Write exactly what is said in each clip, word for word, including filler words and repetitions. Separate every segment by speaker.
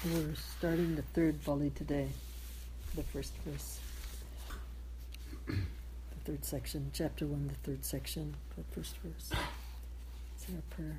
Speaker 1: We're starting the third Bali today, the first verse, the third section, chapter one, the third section, the first verse. It's our prayer.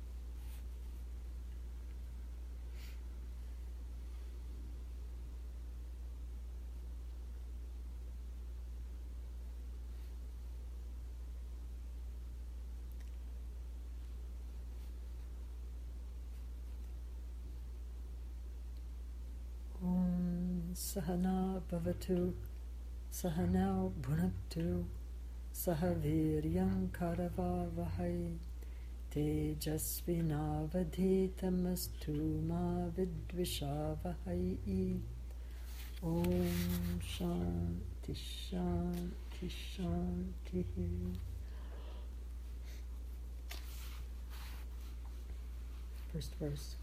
Speaker 1: Sahana bhavatu, sahanau bhunaktu, sahaviryam karavavahai, tejasvinavadhitamastu ma vidvishavahai. Om Shanti Shanti Shanti. First verse.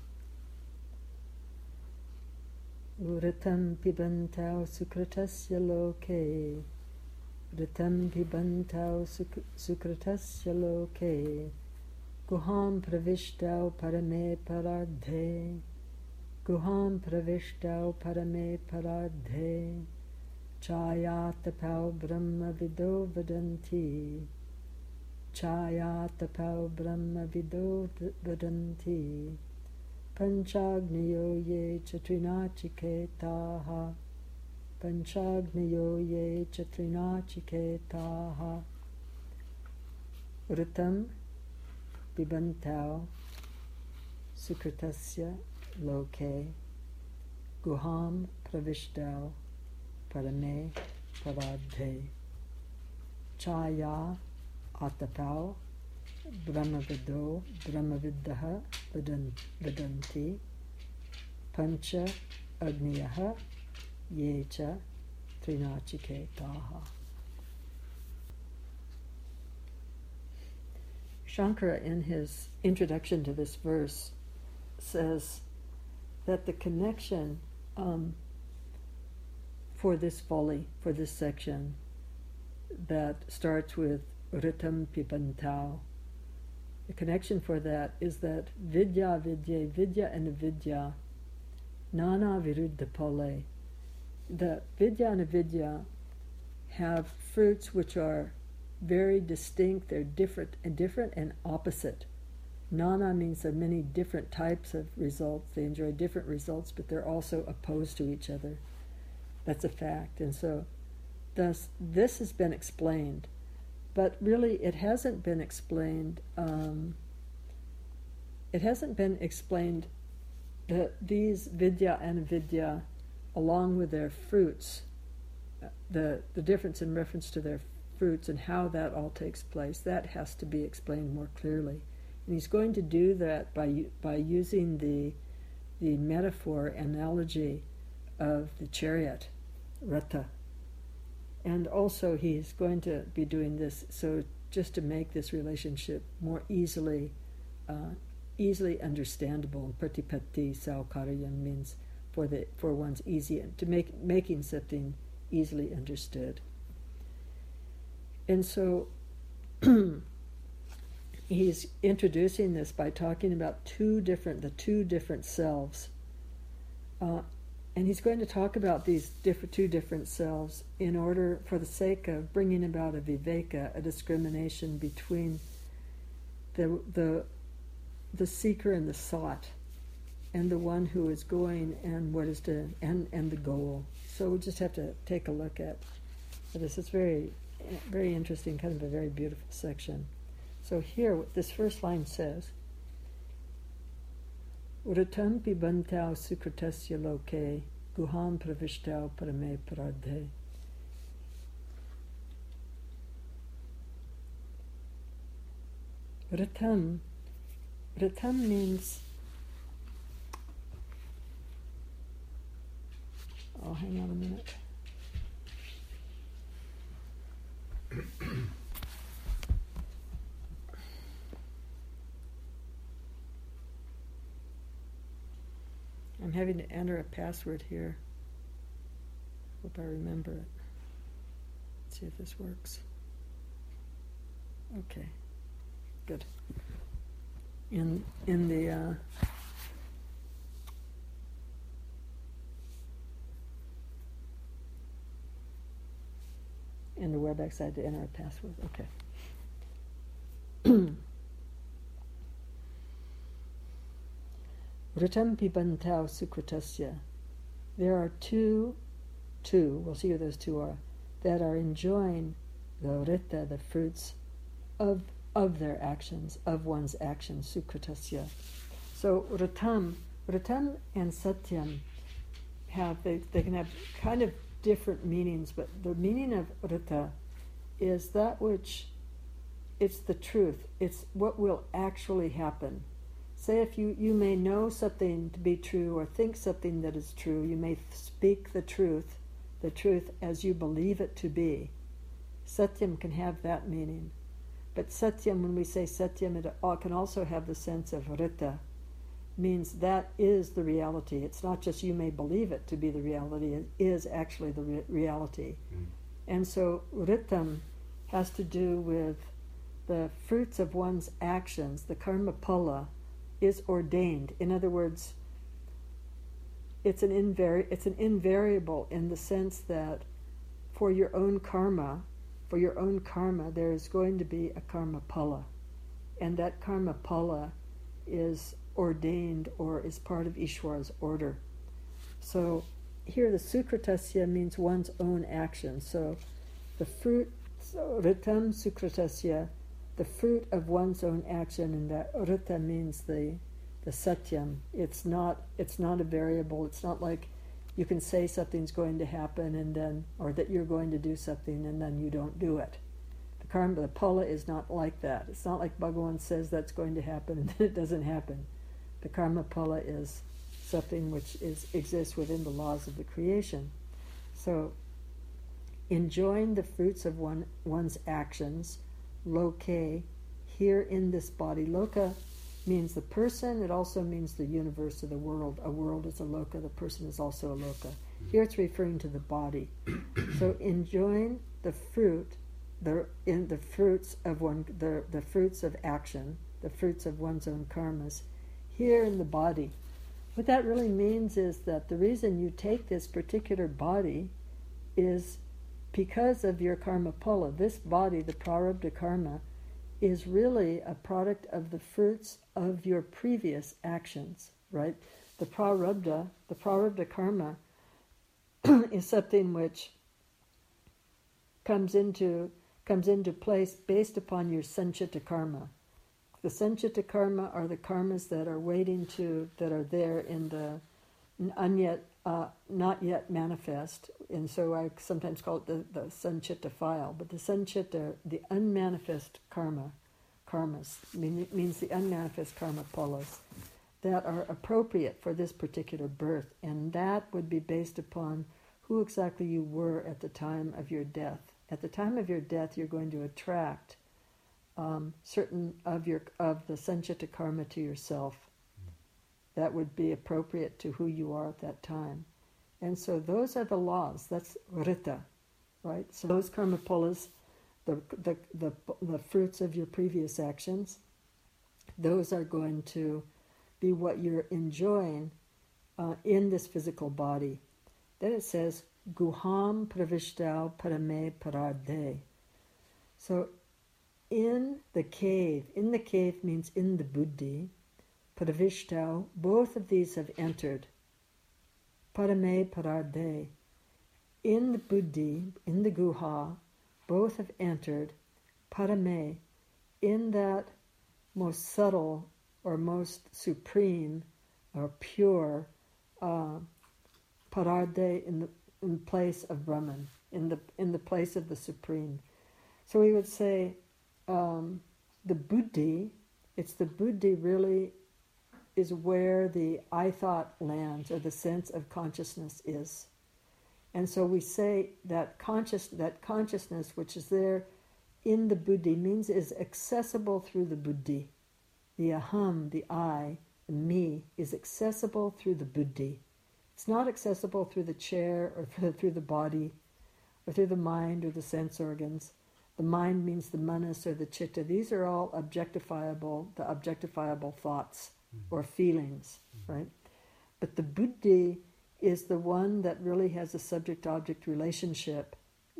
Speaker 1: Uritam pibantau sukritasya loke, Uritam pibantau sukritasya loke, Guham pravishtau parame paradhe, Guham pravishtau parame paradhe, Chayatapau brahma vido vadanti, Chayatapau brahma vido vadanti, Panchagniyo ye chatrinachiketaha, Panchagniyo ye chatrinachiketaha, Uritam bibantau sukritasya loke, Guham pravishtau parame paradhe, Chaya atapau brahmavido brahmaviddaha vadanti, pancha agniyaha yecha trinachiketaha. Shankara, in his introduction to this verse, says that the connection um, for this Pali, for this section, that starts with Uritam pibantau, the connection for that is that vidya, vidya, vidya and avidya, nana viruddha pale. The vidya and avidya have fruits which are very distinct, they're different and different and opposite. Nana means there are many different types of results, they enjoy different results, but they're also opposed to each other. That's a fact. And so thus this has been explained. But really, it hasn't been explained. Um, it hasn't been explained that these vidya and avidya, along with their fruits, the the difference in reference to their fruits and how that all takes place, that has to be explained more clearly. And he's going to do that by by using the the metaphor analogy of the chariot, ratha. And also he's going to be doing this so just to make this relationship more easily uh, easily understandable. Pratipatti saukaryam means for the for one's easy to make making something easily understood. And so he's introducing this by talking about two different the two different selves. Uh, And he's going to talk about these different, two different selves in order, for the sake of bringing about a viveka, a discrimination between the the the seeker and the sought, and the one who is going and what is to and and the goal. So we just have to take a look at this. It's very very interesting, kind of a very beautiful section. So here, what this first line says. Uritam pibantau sukritasya loke, guham pravishtau parame paradhe. Uritam, Uritam means, oh, hang on a minute. I'm having to enter a password here. Hope I remember it. Let's see if this works. Okay, good. In in the uh, in the WebEx, I had to enter a password. Okay. Vritam pibantau sukritasya. There are two, two, we'll see who those two are, that are enjoying the rita, the fruits of of their actions, of one's actions, sukritasya. So ritam, ritam and satyam have, they, they can have kind of different meanings, but the meaning of rita is that which, it's the truth, it's what will actually happen. Say if you, you may know something to be true or think something that is true, you may speak the truth, the truth as you believe it to be. Satyam can have that meaning. But satyam, when we say satyam, it can also have the sense of rita, means that is the reality. It's not just you may believe it to be the reality, it is actually the re- reality. Mm. And so ritam has to do with the fruits of one's actions. The karma pala is ordained. In other words, it's an invari- it's an invariable in the sense that for your own karma, for your own karma, there is going to be a karma pala. And that karma pala is ordained or is part of Ishwara's order. So here the sukritasya means one's own action. So the fruit, so ritam sukritasya, the fruit of one's own action, and that rita means the the satyam. It's not it's not a variable. It's not like you can say something's going to happen and then, or that you're going to do something and then you don't do it. The karma, the pala is not like that. It's not like Bhagavan says that's going to happen and then it doesn't happen. The karma pala is something which is exists within the laws of the creation. So, enjoying the fruits of one one's actions, loke, here in this body. Loka means the person, it also means the universe or the world. A world is a loka, the person is also a loka. Here it's referring to the body. So enjoying the fruit, the in the fruits of one the, the fruits of action, the fruits of one's own karmas, here in the body. What that really means is that the reason you take this particular body is because of your karma pala. This body, the prarabdha karma, is really a product of the fruits of your previous actions, right? The prarabdha, the prarabdha karma is something which comes into comes into place based upon your sanchita karma. The sanchita karma are the karmas that are waiting to, that are there in the unyet, uh, not yet manifest, and so I sometimes call it the, the sanchita file. But the sanchita, the unmanifest karma, karmas, mean, means the unmanifest karma palas that are appropriate for this particular birth, and that would be based upon who exactly you were at the time of your death. At the time of your death, you're going to attract um, certain of your of the sanchita karma to yourself. That would be appropriate to who you are at that time. And so those are the laws. That's rita, right? So those karma palas, the, the, the, the fruits of your previous actions, those are going to be what you're enjoying uh, in this physical body. Then it says, Guham pravishtau parame pararde. So in the cave, in the cave means in the buddhi, Pravishtau, both of these have entered. Parame pararde. In the buddhi, in the guha, both have entered. Parame, in that most subtle or most supreme or pure uh, pararde, in the in place of Brahman, in the in the place of the supreme. So we would say um, the buddhi, it's the buddhi really is where the I thought lands, or the sense of consciousness is. And so we say that conscious that consciousness which is there in the buddhi means is accessible through the buddhi. The aham, the I, the me, is accessible through the buddhi. It's not accessible through the chair or through the body or through the mind or the sense organs. The mind means the manas or the chitta. These are all objectifiable, the objectifiable thoughts or feelings, right? But the buddhi is the one that really has a subject-object relationship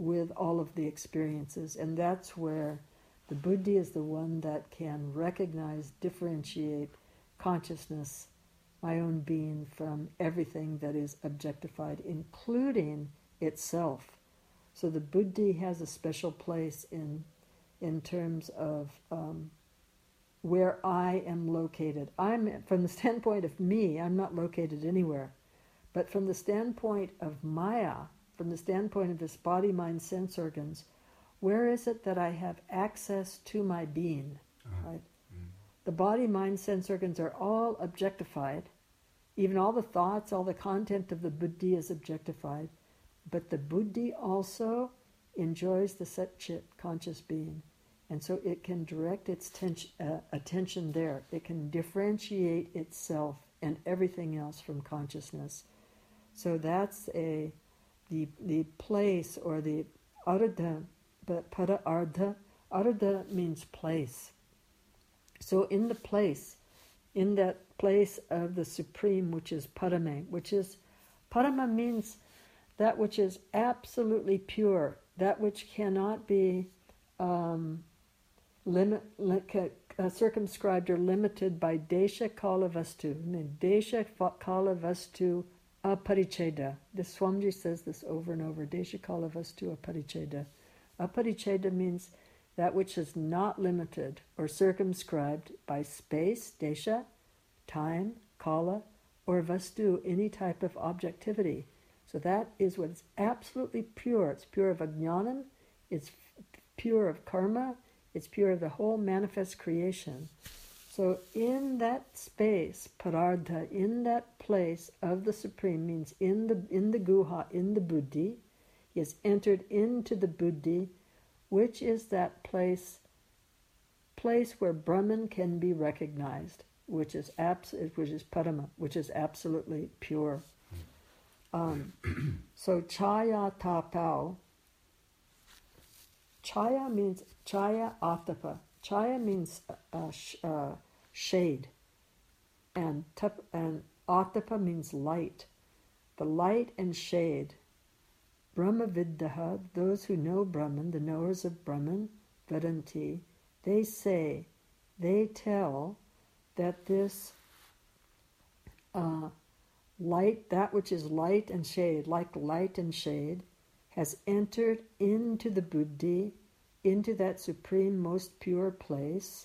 Speaker 1: with all of the experiences. And that's where the buddhi is the one that can recognize, differentiate consciousness, my own being, from everything that is objectified, including itself. So the buddhi has a special place in in terms of um, where I am located. I'm, from the standpoint of me, I'm not located anywhere. But from the standpoint of Maya, from the standpoint of this body, mind, sense organs, where is it that I have access to my being? Uh-huh. Right? Mm. The body, mind, sense organs are all objectified. Even all the thoughts, all the content of the buddhi is objectified. But the buddhi also enjoys the Sat Chit conscious being. And so it can direct its ten- uh, attention there. It can differentiate itself and everything else from consciousness. So that's a the the place, or the arudha, but para ardha. Arudha means place. So in the place, in that place of the Supreme, which is parame, which is, parama means that which is absolutely pure, that which cannot be um, limit, li- uh, circumscribed or limited by desha kala vastu. I mean, desha kala vastu aparicheda. This Swamiji says this over and over. Desha kala vastu aparicheda. Aparicheda means that which is not limited or circumscribed by space, desha, time, kala, or vastu, any type of objectivity. So that is what is absolutely pure. It's pure of ajnanam, it's f- pure of karma, it's pure of the whole manifest creation. So in that space, parardha, in that place of the Supreme, means in the in the guha, in the buddhi, he has entered into the buddhi, which is that place, place where Brahman can be recognized, which is abs- which is parama, which is absolutely pure. Um, so chaya tapao. Chaya means chaya atapa. Chaya means uh, sh- uh, shade, and tap- and atapa means light. The light and shade. Brahma viddaha, those who know Brahman, the knowers of Brahman, Vedanti, they say, they tell that this uh, light, that which is light and shade, like light and shade, has entered into the buddhi, into that supreme, most pure place,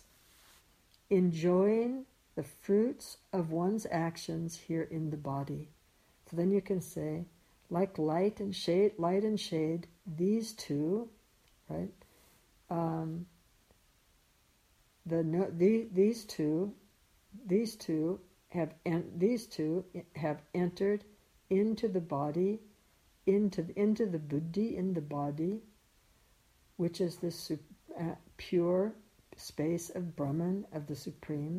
Speaker 1: enjoying the fruits of one's actions here in the body. So then you can say, like light and shade, light and shade, these two, right? Um, the, no, the these two, these two have en- these two have entered into the body, into into the buddhi in the body, which is this su- uh, pure space of Brahman, of the Supreme,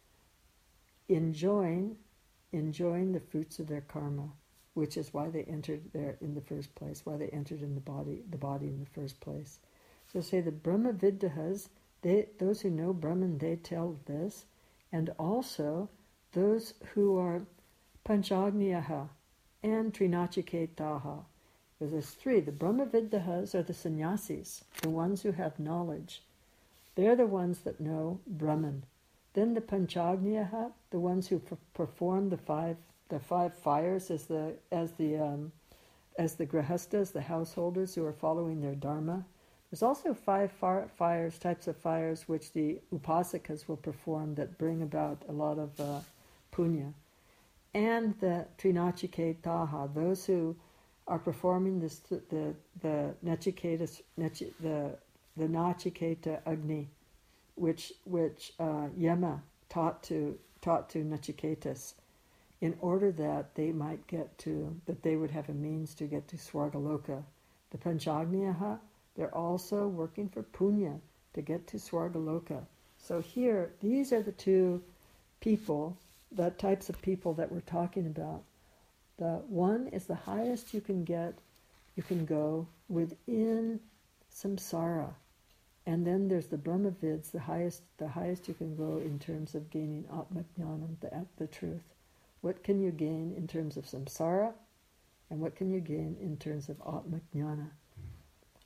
Speaker 1: enjoying enjoying the fruits of their karma, which is why they entered there in the first place, why they entered in the body, the body in the first place. So say the Brahma Viddhas, they, those who know Brahman, they tell this, and also those who are Panchagniyaha and Trinachiketaha. There's three. The Brahma Viddhas are the sannyasis, the ones who have knowledge. They're the ones that know Brahman. Then the Panchagniyaha, the ones who p- perform the five the five fires as the as the um, as the grihastas, the householders who are following their dharma. There's also five far, fires, types of fires, which the upasakas will perform that bring about a lot of uh, punya. And the Trinachiketaha, those who are performing this, the the Nachiketa, Nachi, the the Nachiketa Agni, which which uh, Yama taught to taught to Nachiketas, in order that they might get to, that they would have a means to get to Swargaloka. The Panchagniyaha, they're also working for punya to get to Swargaloka. So here, these are the two people, the types of people that we're talking about. The one is the highest you can get, you can go within samsara. And then there's the Brahmavids, the highest the highest you can go in terms of gaining Atmajnanam, the, the truth. What can you gain in terms of samsara, and what can you gain in terms of Atmajnana?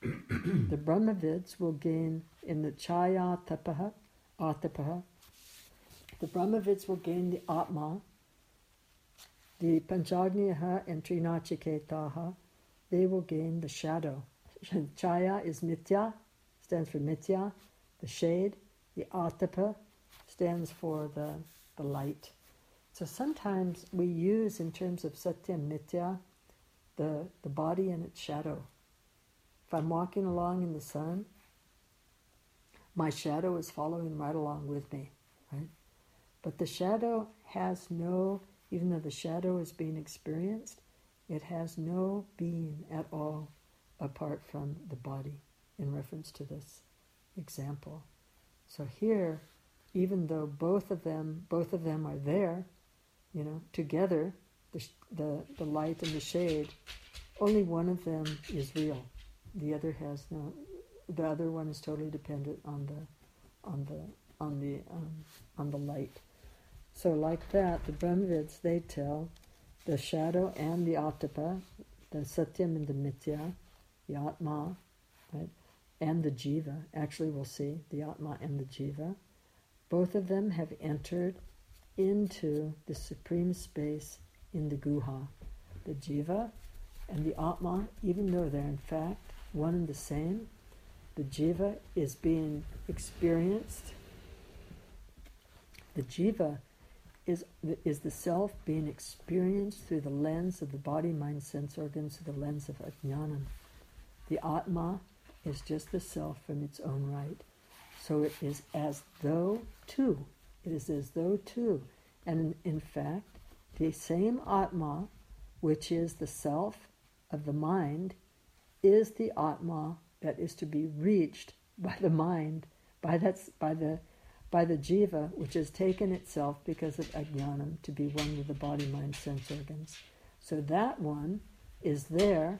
Speaker 1: The Brahmavids will gain in the Chaya Tapaha, Atapaha, the Brahmavids will gain the Atma, the Panchagniyaha and Trinachiketaha, they will gain the shadow. Chaya is Mithya, stands for Mithya, the shade. The Atapa stands for the, the light. So sometimes we use, in terms of Satya and Mithya, the, the body and its shadow. If I'm walking along in the sun, my shadow is following right along with me, right? But the shadow has no, even though the shadow is being experienced, it has no being at all apart from the body, in reference to this example. So here, even though both of them, both of them are there, you know, together, the, the, the light and the shade, only one of them is real. The other has no, the other one is totally dependent on the, on the, on the, um, on the light. So like that, the Brahmavids, they tell the shadow and the Atapa, the Satyam and the Mithya, the Atma, right, and the Jiva. Actually, we'll see the Atma and the Jiva. Both of them have entered into the supreme space in the Guha. The Jiva and the Atma, even though they're in fact one and the same, the Jiva is being experienced. The Jiva is the, is the self being experienced through the lens of the body, mind, sense organs, through the lens of Ajnanam. The Atma is just the self from its own right. So it is as though two. It is as though two. And in, in fact, the same Atma, which is the self of the mind, is the Atma that is to be reached by the mind, by that, by the by the Jiva, which has taken itself because of Ajnanam to be one with the body, mind, sense organs. So that one is there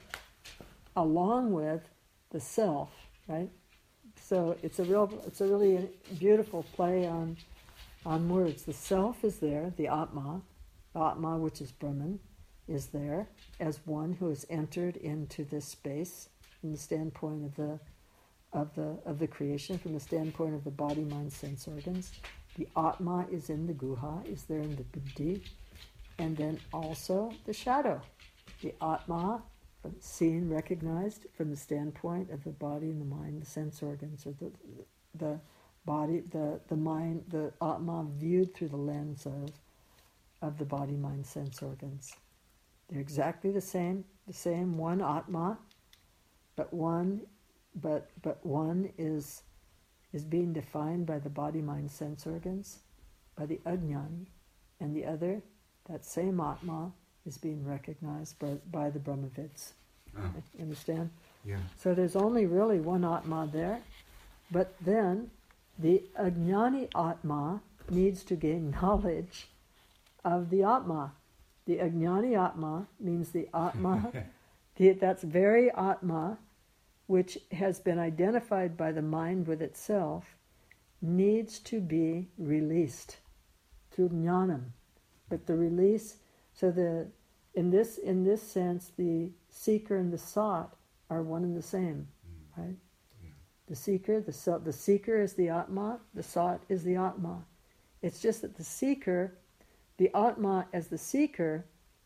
Speaker 1: along with the self, right? So it's a real, it's a really beautiful play on on words. The self is there, the Atma, Atma, which is Brahman, is there as one who has entered into this space from the standpoint of the of the of the creation, from the standpoint of the body, mind, sense organs. The Atma is in the Guha, is there in the Buddhi, and then also the shadow. The Atma, seen, recognized from the standpoint of the body and the mind, the sense organs, or the the body, the, the mind, the Atma viewed through the lens of of the body, mind, sense organs. They're exactly the same, the same one Atma, but one but but one is is being defined by the body, mind, sense organs, by the Ajnani, and the other, that same Atma, is being recognized by, by the Brahmavids.
Speaker 2: Oh.
Speaker 1: You understand?
Speaker 2: Yeah.
Speaker 1: So there's only really one Atma there, but then the Ajnani Atma needs to gain knowledge of the Atma. The Ajnani Atma means the Atma, the, that's very Atma, which has been identified by the mind with itself, needs to be released through jnanam. But the release, so the in this in this sense, the seeker and the sought are one and the same, mm. right? Yeah. The seeker, the so, the seeker is the Atma, the sought is the Atma. It's just that the seeker, the Atma as the seeker,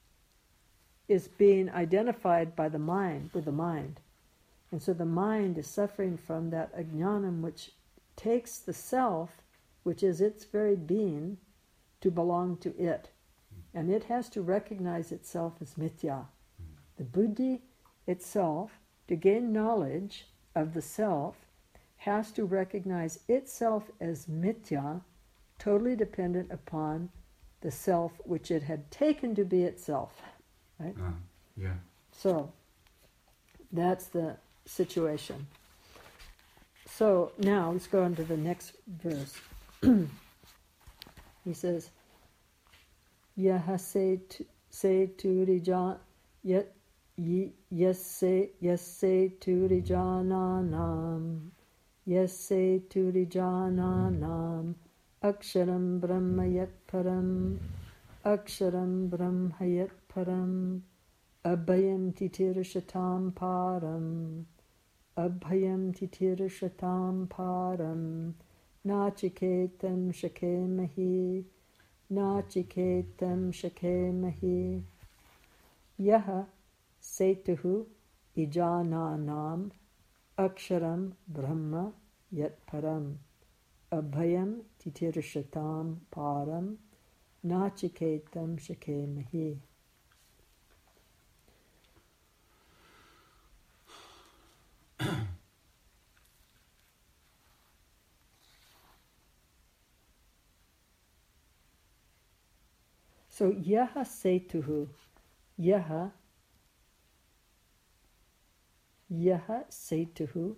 Speaker 1: is being identified by the mind, with the mind. And so the mind is suffering from that ajnanam, which takes the self, which is its very being, to belong to it. And it has to recognize itself as mithya. The buddhi itself, to gain knowledge of the self, has to recognize itself as mithya, totally dependent upon the self which it had taken to be itself. Right?
Speaker 2: Uh, yeah.
Speaker 1: So, that's the situation. So, now let's go on to the next verse. He says, Yaha se turijan yet yasse yasse turijananam yasse turijananam aksharam brahma yat param aksharam brahma yat param abhayam titirashatam param Abhayam titirashatam param nachiketam shakemahi nachiketam shakemahi yaha setuhu ijananam aksharam brahma yat param abhayam titirashatam param nachiketam shakemahi. So yaha setuhu, yaha, yaha setuhu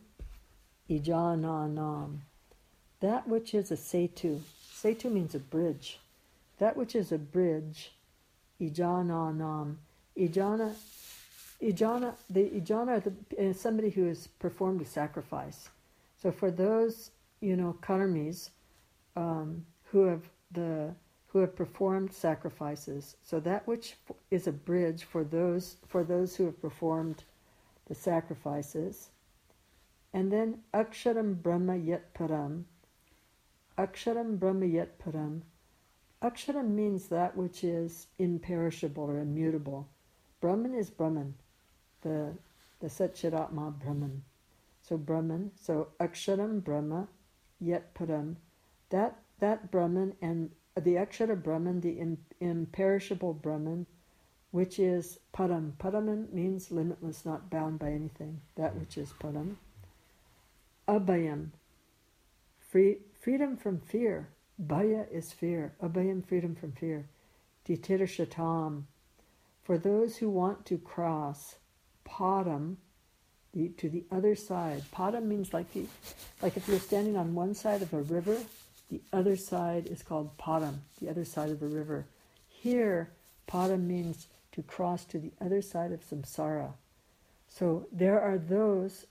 Speaker 1: ijananam. That which is a setu, setu means a bridge. That which is a bridge, ijananam. Ijana, ijana, the ijana are the, is somebody who has performed a sacrifice. So for those, you know, karmis um, who have the who have performed sacrifices. So that which is a bridge for those for those who have performed the sacrifices. And then aksharam brahma yat param. Aksharam brahma yat param. Aksharam means that which is imperishable or immutable. Brahman is Brahman, the the Satchidatma Brahman. So Brahman, so aksharam brahma yat param. That that Brahman and the Akshara Brahman, the im- imperishable Brahman, which is Param. Param means limitless, not bound by anything. That which is Param. Abhayam, free, freedom from fear. Bhaya is fear. Abhayam, freedom from fear. Titirashatam, for those who want to cross Param, the, to the other side. Param means like the, like if you're standing on one side of a river, the other side is called Param, the other side of the river. Here, Param means to cross to the other side of samsara. So there are those,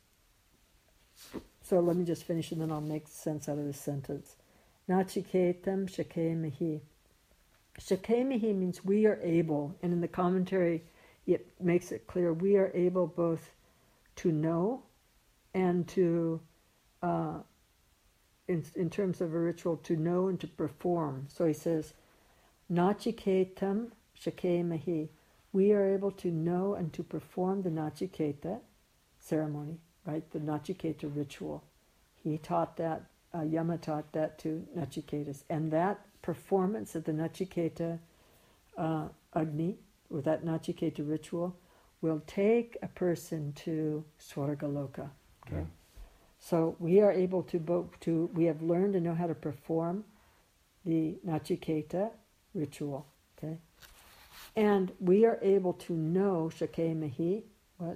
Speaker 1: so let me just finish and then I'll make sense out of this sentence. Nachiketam shakemahi. Shakemahi means we are able, and in the commentary it makes it clear, we are able both to know and to uh, In, in terms of a ritual, to know and to perform. So he says, Nachiketam shakemahi. We are able to know and to perform the Nachiketa ceremony, right? The Nachiketa ritual. He taught that, uh, Yama taught that to Nachiketas. And that performance of the Nachiketa uh, Agni, or that Nachiketa ritual, will take a person to Swargaloka. Okay? Yeah. So we are able to, both to, we have learned and know how to perform the Nachiketa ritual, okay? And we are able to know Shakemahi, what?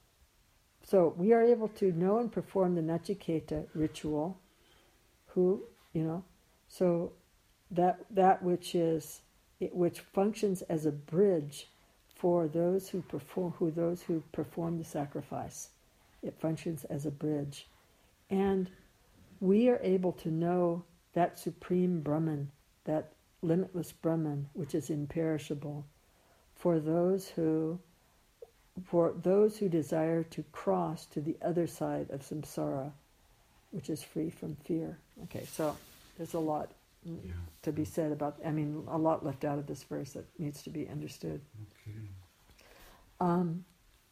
Speaker 1: So we are able to know and perform the Nachiketa ritual, who, you know, so that that which is, it, which functions as a bridge for those who perform, who those who perform the sacrifice. It functions as a bridge. And we are able to know that supreme Brahman, that limitless Brahman, which is imperishable, for those who, for those who desire to cross to the other side of samsara, which is free from fear. Okay, so there's a lot yeah. to be said about, I mean, a lot left out of this verse that needs to be understood.
Speaker 2: Okay.
Speaker 1: Um,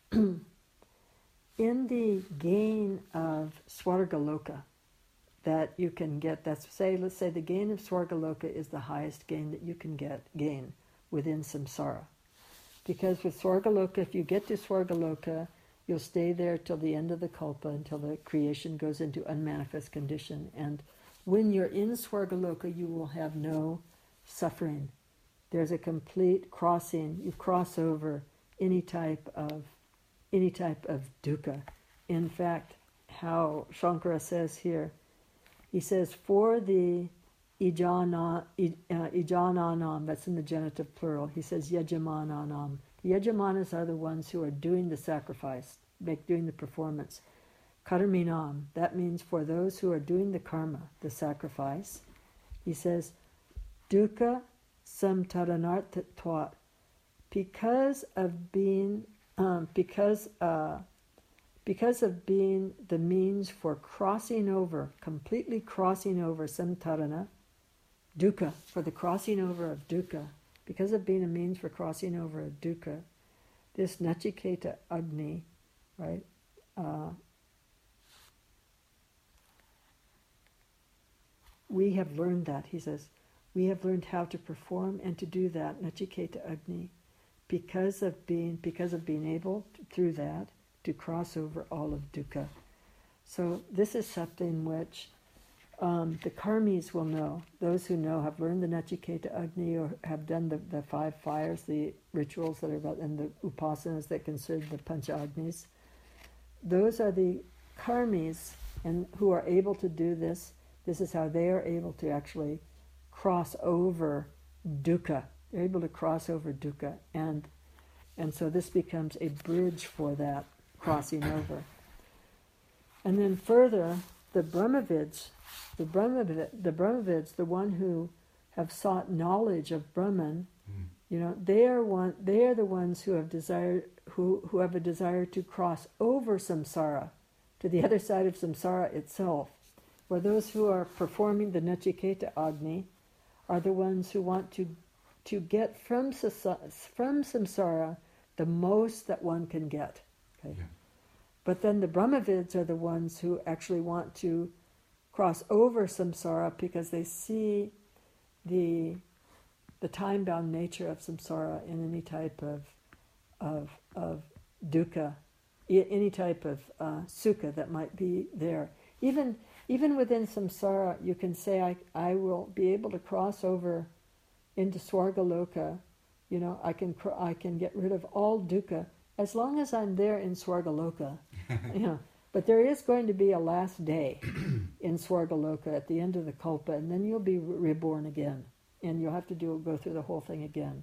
Speaker 1: in the gain of Swargaloka that you can get, that's say, let's say the gain of Swargaloka is the highest gain that you can get, gain within samsara. Because with Swargaloka, if you get to Swargaloka, you'll stay there till the end of the kalpa, until the creation goes into unmanifest condition. And when you're in Swargaloka, you will have no suffering. There's a complete crossing. You cross over any type of any type of dukkha. In fact, how Shankara says here, he says, for the ijana, uh, ijananam, that's in the genitive plural, he says yajamananam. The yajamanas are the ones who are doing the sacrifice, make doing the performance. Karminam, that means for those who are doing the karma, the sacrifice. He says, dukkha samtaranartatvat, because of being Um, because uh, because of being the means for crossing over, completely crossing over samtarana, dukkha, for the crossing over of dukkha, because of being a means for crossing over of dukkha, this Nachiketa Agni, right, uh, we have learned that, he says, we have learned how to perform and to do that, Nachiketa Agni, because of being, because of being able, to, through that, to cross over all of dukkha. So this is something which um, the karmis will know. Those who know, have learned the Nachiketa Agni or have done the, the five fires, the rituals that are about, and the upasanas that concern the Pancha Agnis. Those are the karmis and who are able to do this. This is how they are able to actually cross over dukkha. They're able to cross over dukkha. And, and so this becomes a bridge for that crossing over. And then further, the Brahmavids, the Brahmavid, the Brahmavids, the one who have sought knowledge of Brahman, mm. you know, they are one. They are the ones who have desire, who who have a desire to cross over samsara, to the other side of samsara itself. Where those who are performing the Nachiketa Agni are the ones who want to to get from from samsara the most that one can get. Okay. Yeah. But then the Brahmavids are the ones who actually want to cross over samsara because they see the the time-bound nature of samsara in any type of of of dukkha, any type of uh, sukha that might be there. Even even within samsara, you can say, I I will be able to cross over into Swargaloka. You know, I can I can get rid of all dukkha as long as I'm there in Swargaloka. You know, but there is going to be a last day in Swargaloka at the end of the kalpa, and then you'll be reborn again, and you'll have to do go through the whole thing again.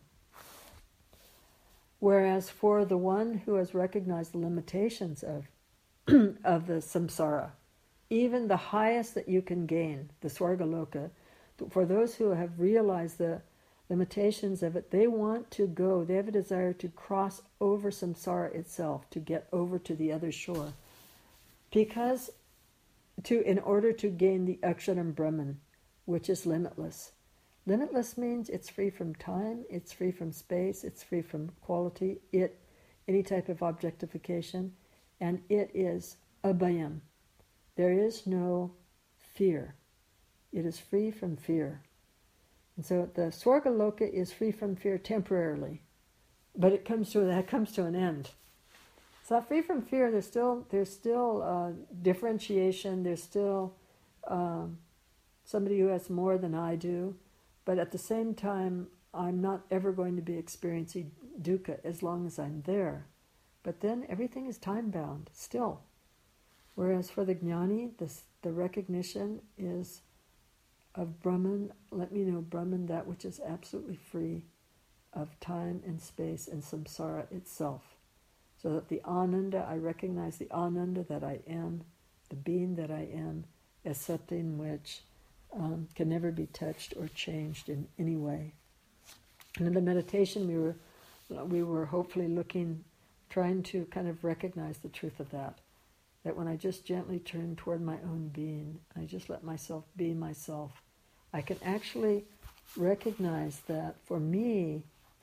Speaker 1: Whereas for the one who has recognized the limitations of of the samsara, even the highest that you can gain, the Swargaloka, for those who have realized the limitations of it, they want to go, they have a desire to cross over samsara itself, to get over to the other shore. Because, to in order to gain the Aksharam Brahman, which is limitless. Limitless means it's free from time, it's free from space, it's free from quality, it, any type of objectification, and it is abhayam. There is no fear. It is free from fear. And so the Swargaloka is free from fear temporarily, but it comes to that comes to an end. It's not free from fear. There's still there's still uh, differentiation. There's still um, somebody who has more than I do, but at the same time, I'm not ever going to be experiencing dukkha as long as I'm there. But then everything is time bound still. Whereas for the jnani, this the recognition is of Brahman, let me know Brahman, that which is absolutely free of time and space and samsara itself. So that the Ananda, I recognize the Ananda that I am, the being that I am, as something which um, can never be touched or changed in any way. And in the meditation we were, we were hopefully looking, trying to kind of recognize the truth of that. That when I just gently turn toward my own being, I just let myself be myself, I can actually recognize that for me,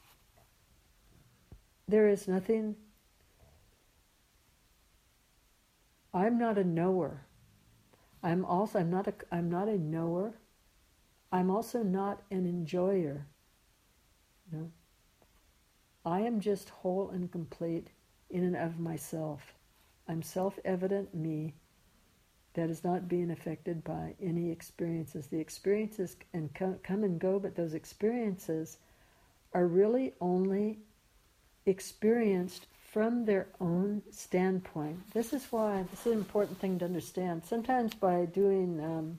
Speaker 1: there is nothing, I'm not a knower. I'm also, I'm not a, I'm not a knower. I'm also not an enjoyer. You know? I am just whole and complete in and of myself. I'm self-evident me that is not being affected by any experiences. The experiences can come and go, but those experiences are really only experienced from their own standpoint. This is why, this is an important thing to understand. Sometimes by doing um,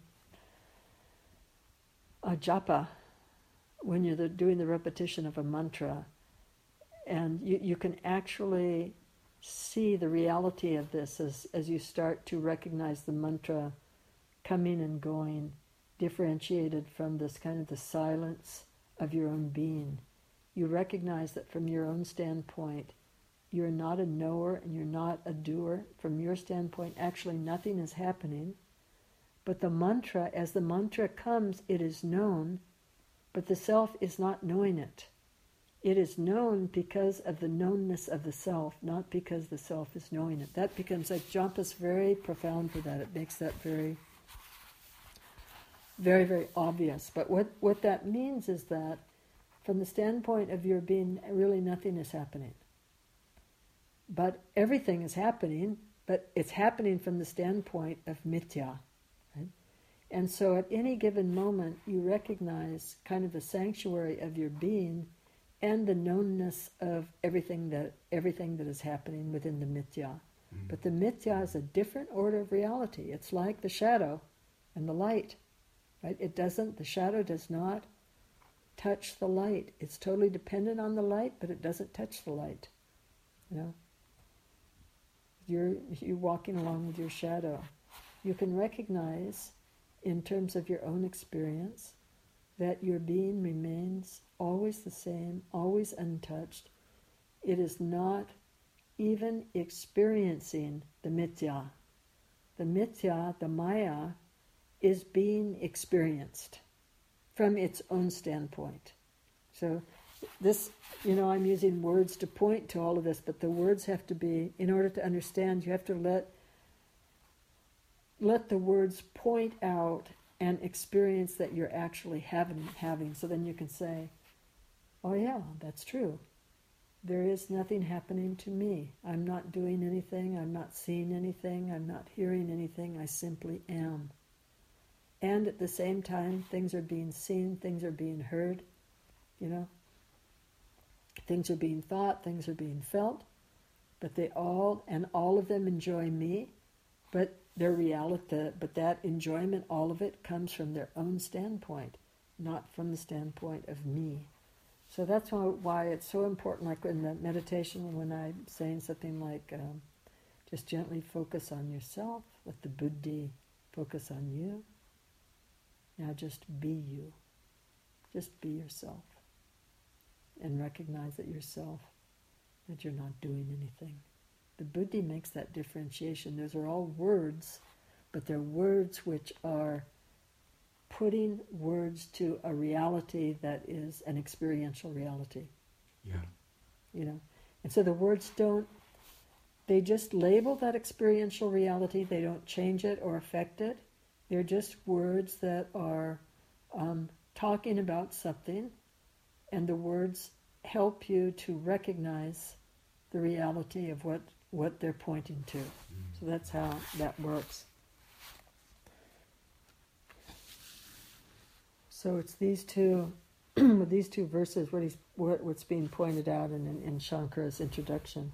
Speaker 1: a japa, when you're the, doing the repetition of a mantra, and you, you can actually see the reality of this as, as you start to recognize the mantra coming and going, differentiated from this kind of the silence of your own being. You recognize that from your own standpoint, you're not a knower and you're not a doer. From your standpoint, actually nothing is happening. But the mantra, as the mantra comes, it is known, but the self is not knowing it. It is known because of the knownness of the self, not because the self is knowing it. That becomes, like, Jampa's very profound for that. It makes that very, very, very obvious. But what, what that means is that from the standpoint of your being, really nothing is happening. But everything is happening, but it's happening from the standpoint of mithya. Right? And so at any given moment, you recognize kind of the sanctuary of your being and the knownness of everything that everything that is happening within the mithya. Mm-hmm. But the mithya is a different order of reality. It's like the shadow and the light. Right? It doesn't, the shadow does not touch the light. It's totally dependent on the light, but it doesn't touch the light. You know? You're, you're walking along with your shadow. You can recognize, in terms of your own experience, that your being remains always the same, always untouched. It is not even experiencing the mithya. The mithya, the maya, is being experienced from its own standpoint. So this, you know, I'm using words to point to all of this, but the words have to be, in order to understand, you have to let let the words point out an experience that you're actually having, having. So then you can say, oh yeah, that's true. There is nothing happening to me. I'm not doing anything. I'm not seeing anything. I'm not hearing anything. I simply am. And at the same time, things are being seen, things are being heard, you know. Things are being thought, things are being felt, but they all, and all of them enjoy me, but their reality, but that enjoyment, all of it, comes from their own standpoint, not from the standpoint of me. So that's why, why it's so important, like in the meditation, when I'm saying something like, um, just gently focus on yourself, let the buddhi focus on you. Now just be you. Just be yourself. And recognize that yourself, that you're not doing anything. The buddhi makes that differentiation. Those are all words, but they're words which are putting words to a reality that is an experiential reality.
Speaker 2: Yeah.
Speaker 1: You know, and so the words don't, they just label that experiential reality. They don't change it or affect it. They're just words that are um, talking about something, and the words help you to recognize the reality of what, what they're pointing to. Mm. So that's how that works. So it's these two, with these two verses, what he's, what, what's being pointed out in, in, in Shankara's introduction.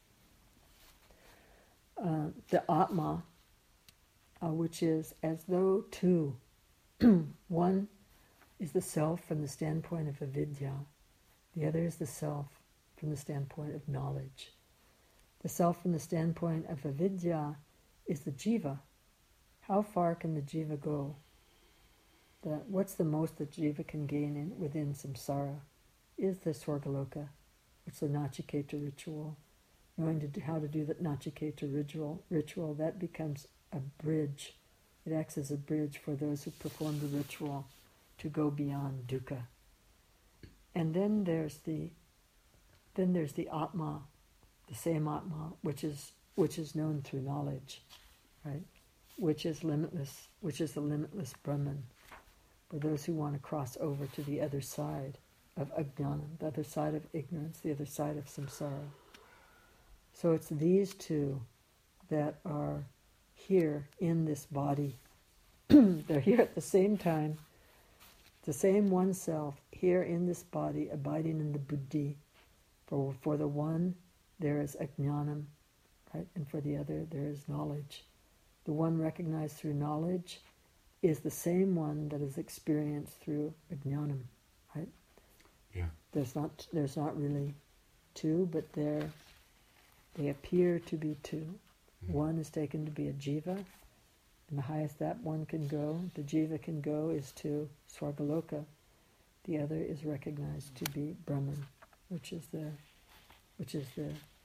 Speaker 1: Uh, the Atma, uh, which is as though two, one is the self from the standpoint of avidya, the other is the self from the standpoint of knowledge. The self from the standpoint of avidya is the jiva. How far can the jiva go? The, what's the most that jiva can gain in, within samsara is the Swargaloka. It's the Nachiketa ritual. Knowing to do, how to do the Nachiketa ritual, ritual, that becomes a bridge. It acts as a bridge for those who perform the ritual to go beyond dukkha. And then there's the then there's the Atma, the same Atma, which is which is known through knowledge, right? Which is limitless, which is the limitless Brahman. For those who want to cross over to the other side of ajnana, the other side of ignorance, the other side of samsara. So it's these two that are here in this body. They're here at the same time, the same one self, here in this body, abiding in the buddhi. For, for the one, there is ajnanam, right? And for the other, there is knowledge. The one recognized through knowledge is the same one that is experienced through ajnanam, right?
Speaker 2: Yeah.
Speaker 1: There's not there's not really two, but they're they appear to be two. Mm-hmm. One is taken to be a jiva, and the highest that one can go, the jiva can go, is to Swargaloka. The other is recognized to be Brahman, which is the which is the,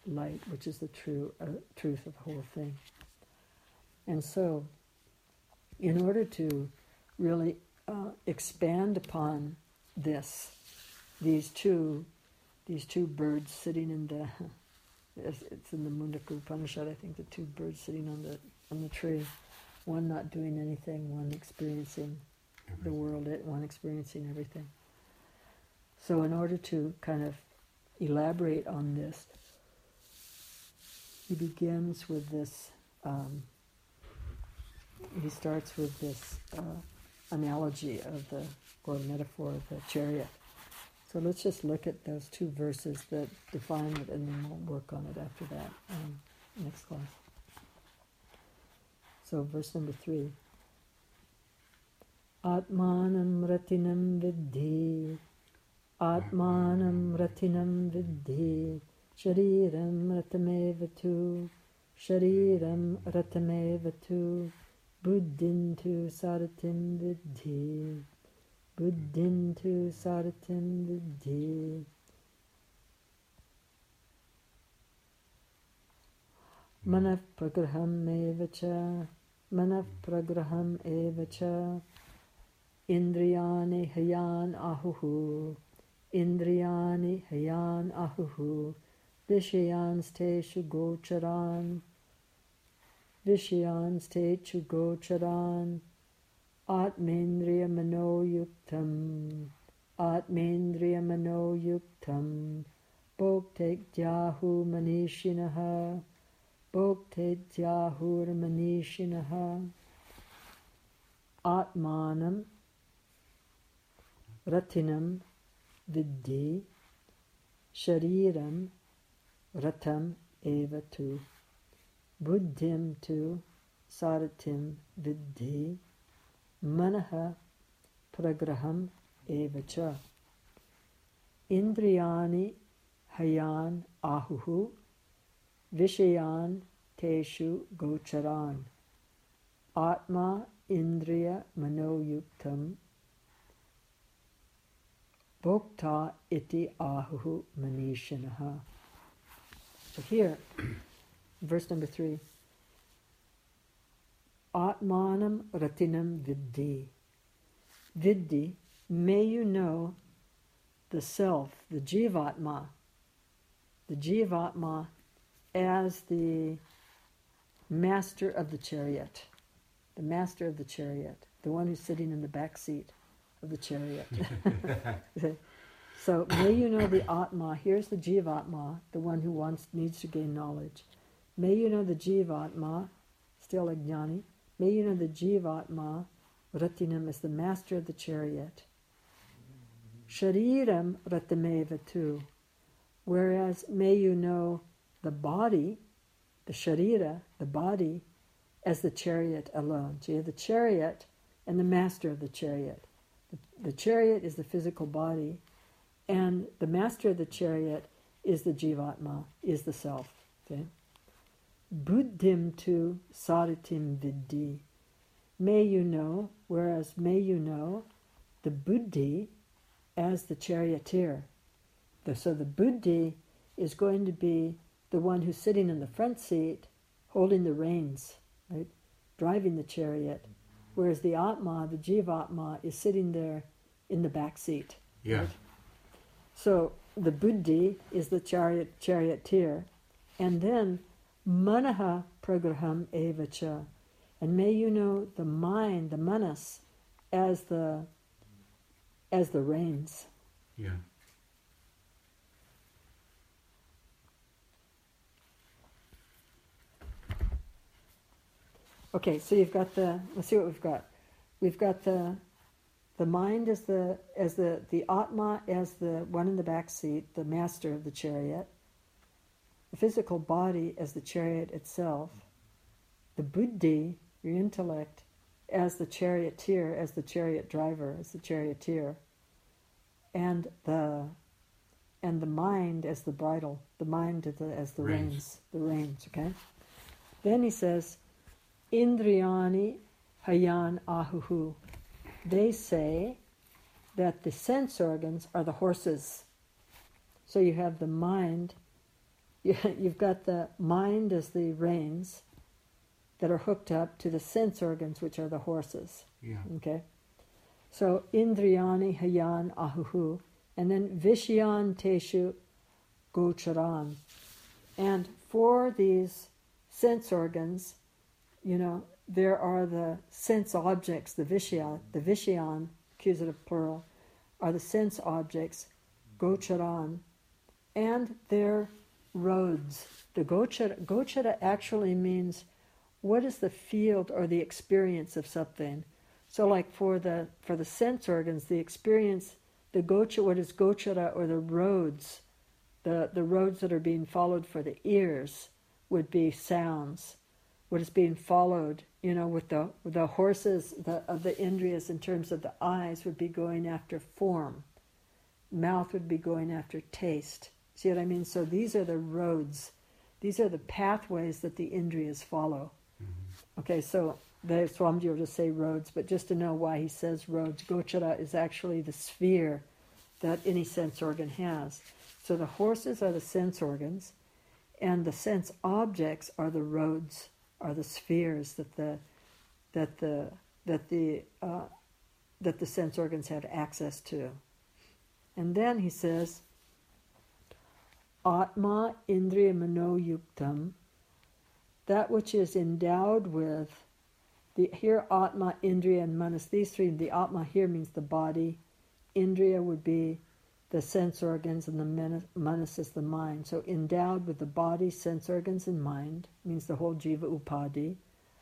Speaker 1: light, which is the true uh, truth of the whole thing. And so, in order to really uh, expand upon this, these two, these two birds sitting in the, it's in the Mundaka Upanishad, I think, the two birds sitting on the on the tree, one not doing anything, one experiencing everything. The world, one experiencing everything. So in order to kind of elaborate on this, he begins with this, um, he starts with this uh, analogy of the, or metaphor of the chariot. So let's just look at those two verses that define it, and then we'll work on it after that, um, next class. So verse number three. Atmanam ratinam viddhi, Atmanam ratinam viddhi, Shariram ratamevatu, Shariram ratamevatu, Buddhintu saratim viddhi, Buddhintu saratim viddhi. Manav pragraham evacha, Manav pragraham evacha, Indriyani hayan ahuhu, Indriyani hayan ahuhu, Vishayans te shugocharan, Vishayans te shugocharan, Atmendriya mano yuktam, Atmendriya mano yuktam, Bhokte dyahu manishinaha, Bhokte dyahu manishinaha, Atmanam ratinam viddhi, Shariram ratam eva tu, Buddhim tu saratim viddhi, Manaha pragraham eva cha, Indriyani hayan ahuhu, Vishayan teshu gocharan, Atma indriya manoyuktam, Bhokta iti ahuhu manishinaha. So here, verse number three. Atmanam ratinam viddhi. Viddhi, may you know the self, the jivatma, the jivatma as the master of the chariot, the master of the chariot, the one who's sitting in the back seat of the chariot. So may you know the Atma. Here's the Jivatma, the one who wants needs to gain knowledge. May you know the Jivatma, still Ajnani. May you know the Jivatma, Ratinam, is the master of the chariot. Shariram Ratameva tu. Whereas may you know the body, the Sharira, the body, as the chariot alone. So you have the chariot and the master of the chariot. The, the chariot is the physical body, and the master of the chariot is the Jivatma, is the self. Okay? Buddhim tu saritim viddhi. May you know, whereas may you know the Buddhi as the charioteer. The, so the Buddhi is going to be the one who's sitting in the front seat, holding the reins, right, driving the chariot, whereas the Atma, the Jivatma, is sitting there in the back seat.
Speaker 2: Yeah.
Speaker 1: Right? So the Buddhi is the chariot charioteer, and then Manaha pragraham evacha, and may you know the mind, the manas, as the as the reins.
Speaker 2: Yeah.
Speaker 1: Okay, so you've got the. Let's see what we've got. We've got the the mind as the as the the Atma as the one in the back seat, the master of the chariot. The physical body as the chariot itself. The Buddhi, your intellect, as the charioteer, as the chariot driver, as the charioteer, and the and the mind as the bridle, the mind as the, as the reins. reins, the reins. Okay. Then he says, Indriyani hayan ahuhu. They say that the sense organs are the horses. So you have the mind, you, you've got the mind as the reins that are hooked up to the sense organs, which are the horses.
Speaker 2: Yeah.
Speaker 1: Okay? So, indriyani hayan ahuhu, and then vishyan teshu gocharan. And for these sense organs, you know, there are the sense objects, the vishya, the vishyan, accusative plural, are the sense objects, gocharan, and their roads. The gochara, gochara actually means what is the field or the experience of something. So like for the for the sense organs, the experience, the gocha, what is gochara, or the roads, the, the roads that are being followed for the ears would be sounds. What is being followed, you know, with the with the horses the, of the indriyas in terms of the eyes would be going after form. Mouth would be going after taste. See what I mean? So these are the roads. These are the pathways that the indriyas follow. Mm-hmm. Okay, so the Swamiji will just say roads, but just to know why he says roads, gochara is actually the sphere that any sense organ has. So the horses are the sense organs, and the sense objects are the roads, are the spheres that the that the that the uh, that the sense organs have access to. And then he says, Atma Indriya Mano Yuktam, that which is endowed with, the here Atma, Indriya, and Manas, these three, the Atma here means the body, Indriya would be the sense organs, and the Manas is the mind. So endowed with the body, sense organs, and mind, means the whole Jiva Upadi.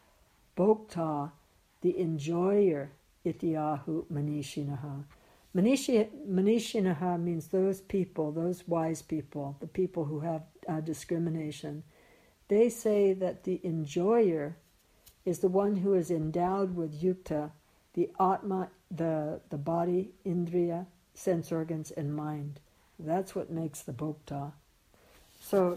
Speaker 1: Bhokta, the enjoyer, Itiyahu Manishinaha. Manishi, Manishinaha means those people, those wise people, the people who have uh, discrimination. They say that the enjoyer is the one who is endowed with yukta, the atma, the, the body, indriya, sense organs, and mind. That's what makes the bhokta. So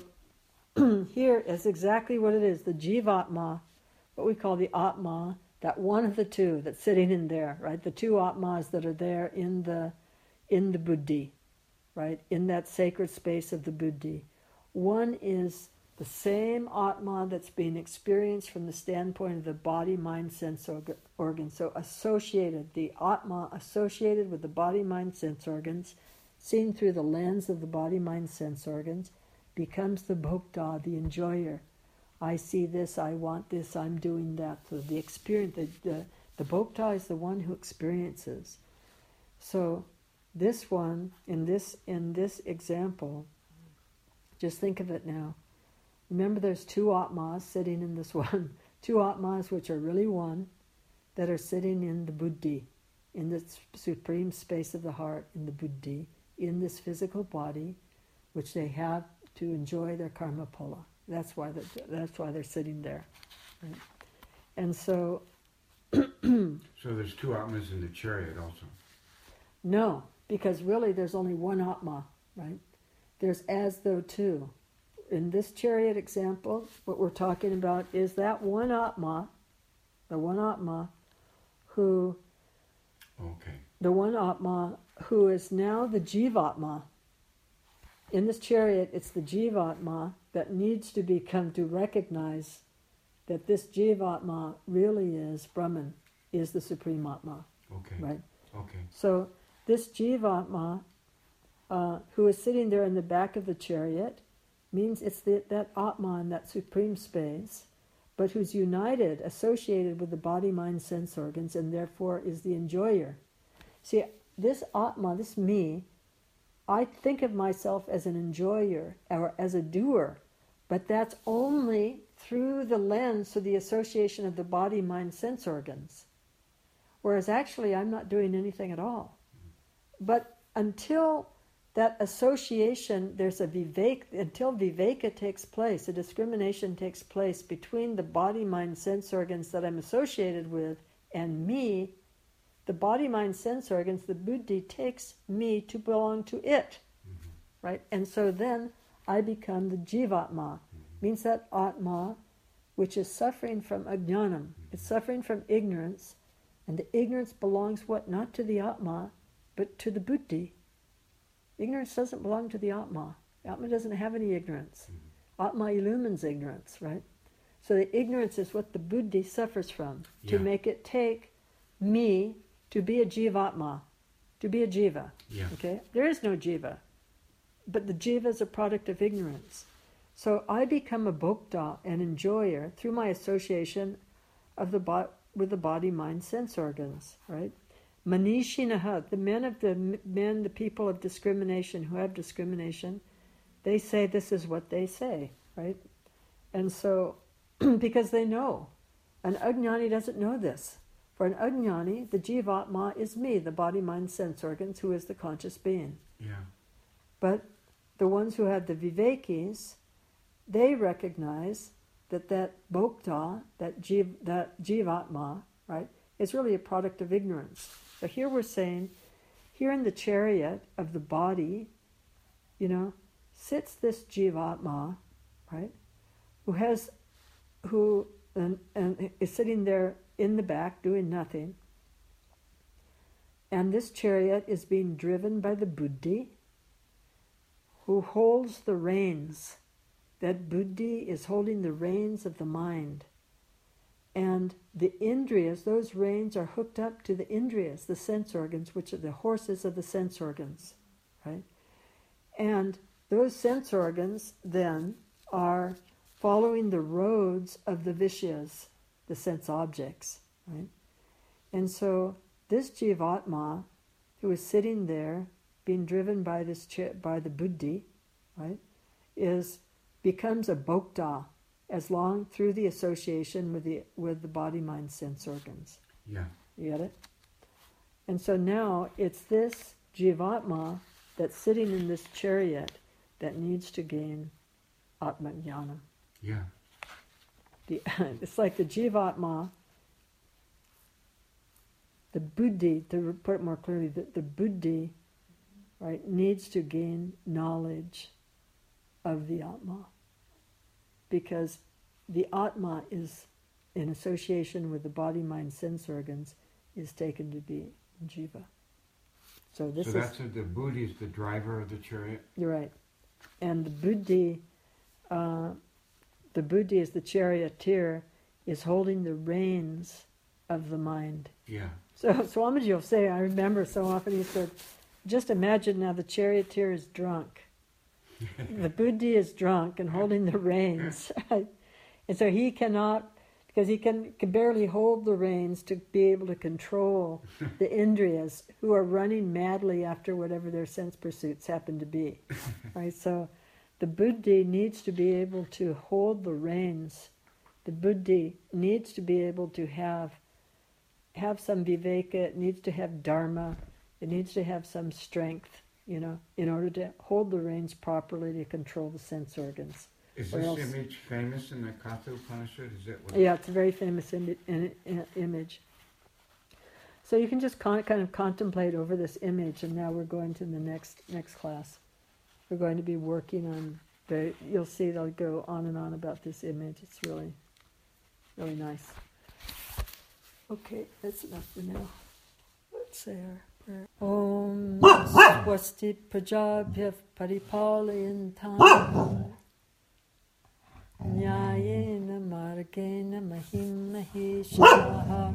Speaker 1: here is exactly what it is, the jivatma, what we call the atma, that one of the two that's sitting in there, right? The two atmas that are there in the in the buddhi, right? In that sacred space of the buddhi. One is the same atma that's being experienced from the standpoint of the body, mind, sense organ. So associated, the atma associated with the body, mind, sense organs, seen through the lens of the body, mind, sense organs, becomes the bhokta, the enjoyer. I see this, I want this, I'm doing that. So the experience, the, the, the bhokta is the one who experiences. So this one, in this in this example, just think of it now. Remember there's two atmas sitting in this one. Two atmas which are really one, that are sitting in the buddhi, in the supreme space of the heart, in the buddhi, in this physical body, which they have to enjoy their karma phala. That's why they're, that's why they're sitting there. Right? And so...
Speaker 2: so there's two atmas in the chariot also?
Speaker 1: No, because really there's only one atma, right? There's as though two. In this chariot example, what we're talking about is that one atma, the one atma who...
Speaker 2: Okay.
Speaker 1: The one atma who is now the jivatma. In this chariot, it's the jivatma that needs to become to recognize that this jivatma really is Brahman, is the supreme atma.
Speaker 2: Okay.
Speaker 1: Right?
Speaker 2: Okay.
Speaker 1: So this jivatma, uh, who is sitting there in the back of the chariot, means it's the, that atma in that supreme space, but who's united, associated with the body, mind, sense organs, and therefore is the enjoyer. See, this atma, this me, I think of myself as an enjoyer or as a doer, but that's only through the lens of the association of the body, mind, sense organs. Whereas actually I'm not doing anything at all. But until that association, there's a vivek, until viveka takes place, a discrimination takes place between the body, mind, sense organs that I'm associated with and me, the body, mind, sense organs, the buddhi takes me to belong to it, mm-hmm. right? And so then I become the jivatma, mm-hmm. means that atma, which is suffering from ajnanam, mm-hmm. it's suffering from ignorance, and the ignorance belongs what? Not to the atma, but to the buddhi. Ignorance doesn't belong to the atma. The atma doesn't have any ignorance. Mm-hmm. Atma illumines ignorance, right? So the ignorance is what the buddhi suffers from, to
Speaker 2: Yeah.
Speaker 1: make it take me to be a jivatma, to be a jiva.
Speaker 2: Yeah.
Speaker 1: Okay? There is no jiva, but the jiva is a product of ignorance. So I become a bhokta, an enjoyer, through my association of the bo- with the body, mind, sense organs, right? Manishinaha, the men of the men, the people of discrimination who have discrimination, they say this is what they say, right? And so, because they know. An ajnani doesn't know this. For an ajnani, the jivatma is me, the body, mind, sense organs, who is the conscious being.
Speaker 2: Yeah.
Speaker 1: But the ones who have the vivekis, they recognize that that bhokta, that, jiv, that jivatma, right, is really a product of ignorance. So here we're saying, here in the chariot of the body, you know, sits this jivatma, right, who has, who and, and is sitting there in the back doing nothing. And this chariot is being driven by the buddhi, who holds the reins. That buddhi is holding the reins of the mind. And the indriyas, those reins are hooked up to the indriyas, the sense organs, which are the horses of the sense organs, right? And those sense organs then are following the roads of the vishyas, the sense objects, right? And so this jivatma, who is sitting there, being driven by this chi- by the buddhi, right, is becomes a bhokta as long through the association with the with the body, mind, sense organs.
Speaker 2: Yeah.
Speaker 1: You get it? And so now it's this jivatma that's sitting in this chariot that needs to gain atmajnana.
Speaker 2: Yeah.
Speaker 1: The, it's like the jivatma, the buddhi, to put it more clearly, the, the buddhi, right, needs to gain knowledge of the atma. Because the atma is, in association with the body, mind, sense organs, is taken to be jiva. So this
Speaker 2: so
Speaker 1: is...
Speaker 2: that's a, the buddhi is the driver of the chariot?
Speaker 1: You're right. And the buddhi, uh, the buddhi is the charioteer, is holding the reins of the mind.
Speaker 2: Yeah.
Speaker 1: So Swamiji will say, I remember so often he said, just imagine now the charioteer is drunk. The buddhi is drunk and holding the reins. Right? And so he cannot, because he can, can barely hold the reins to be able to control the indriyas who are running madly after whatever their sense pursuits happen to be. Right? So the buddhi needs to be able to hold the reins. The buddhi needs to be able to have have some viveka, it needs to have dharma, it needs to have some strength, you know, in order to hold the reins properly to control the sense organs.
Speaker 2: Is
Speaker 1: Or
Speaker 2: this
Speaker 1: else-
Speaker 2: image famous in the Katha Upanishad? Is that what?
Speaker 1: Yeah, it's a very famous Im- in, in, image. So you can just con- kind of contemplate over this image, and now we're going to the next next class. We're going to be working on the. You'll see they'll go on and on about this image. It's really, really nice. Okay, that's enough for now. Let's say our prayer. Om Swasti Prajabhya Paripalayantam Nyayena Margena Mahim Maheshaha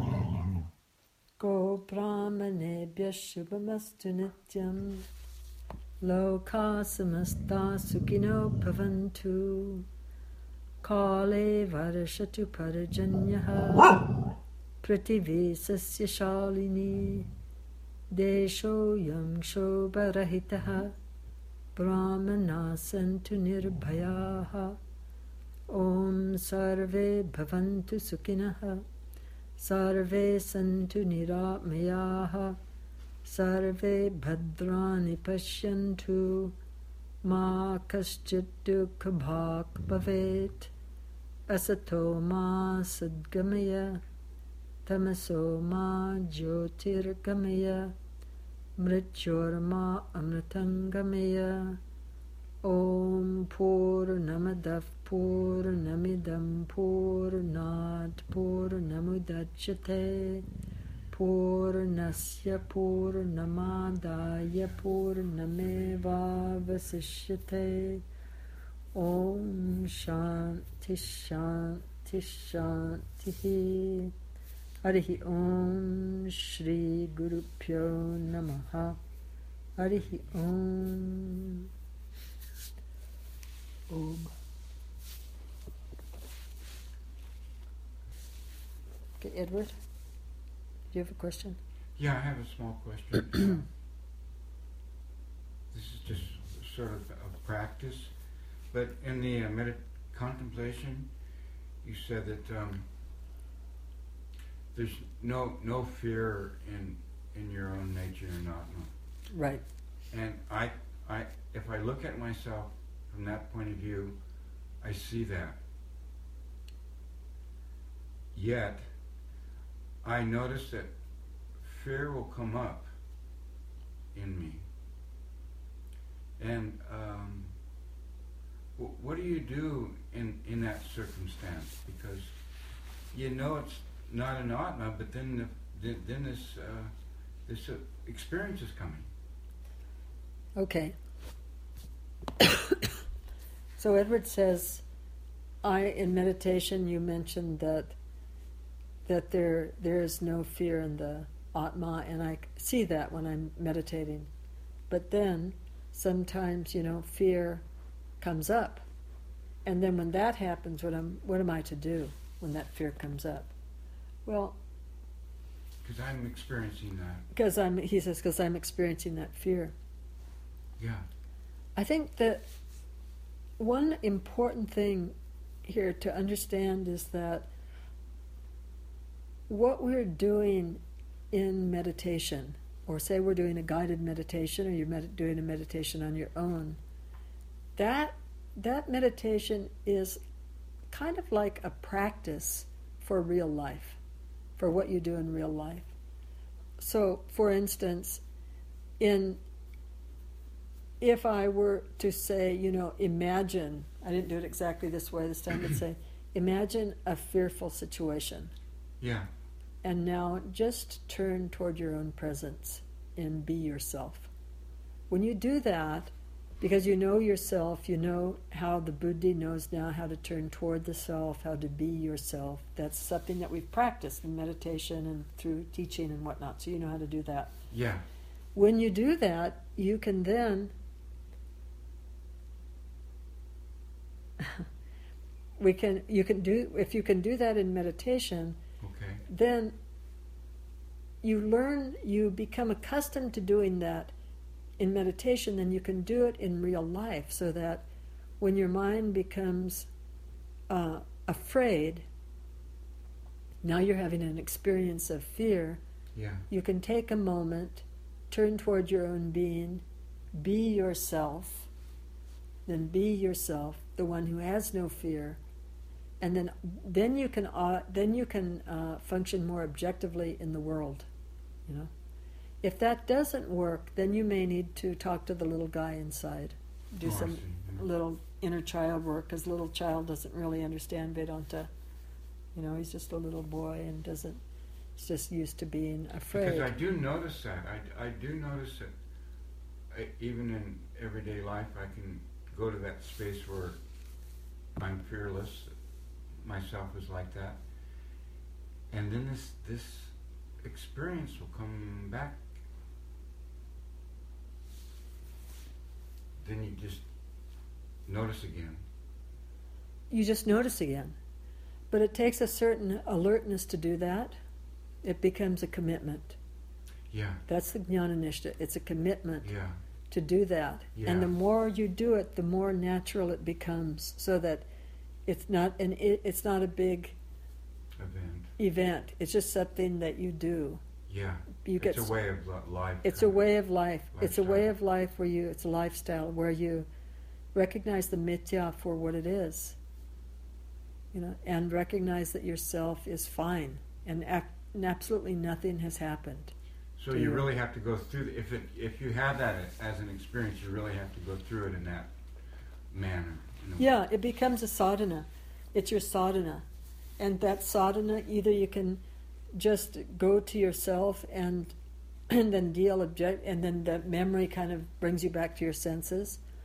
Speaker 1: Go Brahmanebhya Shubhamastu Nityam Loka Samasta Sukhino Bhavantu Kale Varashatu Parajanyaha Prithivi Sasya Shalini Desho Yam Shobharahitaha Brahmana Santu Nirbhayaha Om Sarve Bhavantu Sukhinaha Sarve Santu Niratmayaha Sarve Bhadrani Pashyantu Ma Kaschit Dukha Bhak Bhavet Asato Ma Sadgamaya Tamaso Ma Jyotirgamaya Mrityorma Amritangamaya Om Purnamadav Purnamidam Purnat Purnamudachyate Purnasya Purnamadaya Purnameva Vasishyate Om Shanti Shanti Shanti. Harihi Om Shri Guru Pyo Namaha. Harihi Om. Om. Okay, Edward, do you have a question?
Speaker 2: Yeah, I have a small question. This is just sort of a practice, but in the uh, medit- contemplation, you said that um, there's no no fear in in your own nature or not. No.
Speaker 1: Right.
Speaker 2: And I I if I look at myself from that point of view, I see that. Yet, I notice that fear will come up in me. And um, w- what do you do in, in that circumstance? Because you know it's not an atma, but then the, then this uh, this uh, experience is coming.
Speaker 1: Okay. So Edward says, I in meditation you mentioned that that there there is no fear in the Atma, and I see that when I'm meditating. But then sometimes, you know, fear comes up. And then when that happens, what am what am I to do when that fear comes up? Well,
Speaker 2: because I'm experiencing that.
Speaker 1: Because I'm he says because I'm experiencing that fear.
Speaker 2: Yeah.
Speaker 1: I think that one important thing here to understand is that what we're doing in meditation, or say we're doing a guided meditation, or you're med- doing a meditation on your own, that that meditation is kind of like a practice for real life, for what you do in real life. So, for instance, in if I were to say, you know, imagine, I didn't do it exactly this way this time, but say, imagine a fearful situation.
Speaker 2: Yeah.
Speaker 1: And now just turn toward your own presence and be yourself. When you do that, because you know yourself, you know how the Buddhi knows now how to turn toward the self, how to be yourself. That's something that we've practiced in meditation and through teaching and whatnot, so you know how to do that.
Speaker 2: Yeah.
Speaker 1: When you do that, you can then we can you can do if you can do that in meditation,
Speaker 2: okay,
Speaker 1: then you learn, you become accustomed to doing that in meditation, then you can do it in real life, so that when your mind becomes uh, afraid, now you're having an experience of fear,
Speaker 2: yeah,
Speaker 1: you can take a moment, turn toward your own being, be yourself, then be yourself, the one who has no fear, and then then you can uh, then you can uh, function more objectively in the world, you know. If that doesn't work, then you may need to talk to the little guy inside, do
Speaker 2: oh,
Speaker 1: some
Speaker 2: I see, yeah.
Speaker 1: little inner child work, because little child doesn't really understand Vedanta. You know, he's just a little boy and doesn't. He's just used to being afraid.
Speaker 2: Because I do notice that. I, I do notice that I, even in everyday life, I can go to that space where I'm fearless. Myself is like that, and then this this experience will come back. Then you just notice again.
Speaker 1: You just notice again, but it takes a certain alertness to do that. It becomes a commitment.
Speaker 2: Yeah.
Speaker 1: That's the Jnana-nishta. It's a commitment.
Speaker 2: Yeah.
Speaker 1: To do that.
Speaker 2: Yeah.
Speaker 1: And the more you do it, the more natural it becomes, so that it's not an it, it's not a big
Speaker 2: event.
Speaker 1: Event. It's just something that you do.
Speaker 2: Yeah.
Speaker 1: You
Speaker 2: it's
Speaker 1: get,
Speaker 2: a way of life.
Speaker 1: It's a way of life.
Speaker 2: Lifestyle.
Speaker 1: It's a way of life where you it's a lifestyle where you recognize the mithya for what it is. You know, and recognize that yourself is fine and, ac- and absolutely nothing has happened.
Speaker 2: So you really have to go through, if it, if you have that as an experience, you really have to go through it in that manner.
Speaker 1: Yeah, it becomes a sadhana. It's your sadhana. And that sadhana, either you can just go to yourself and and then deal object, and then the memory kind of brings you back to your senses,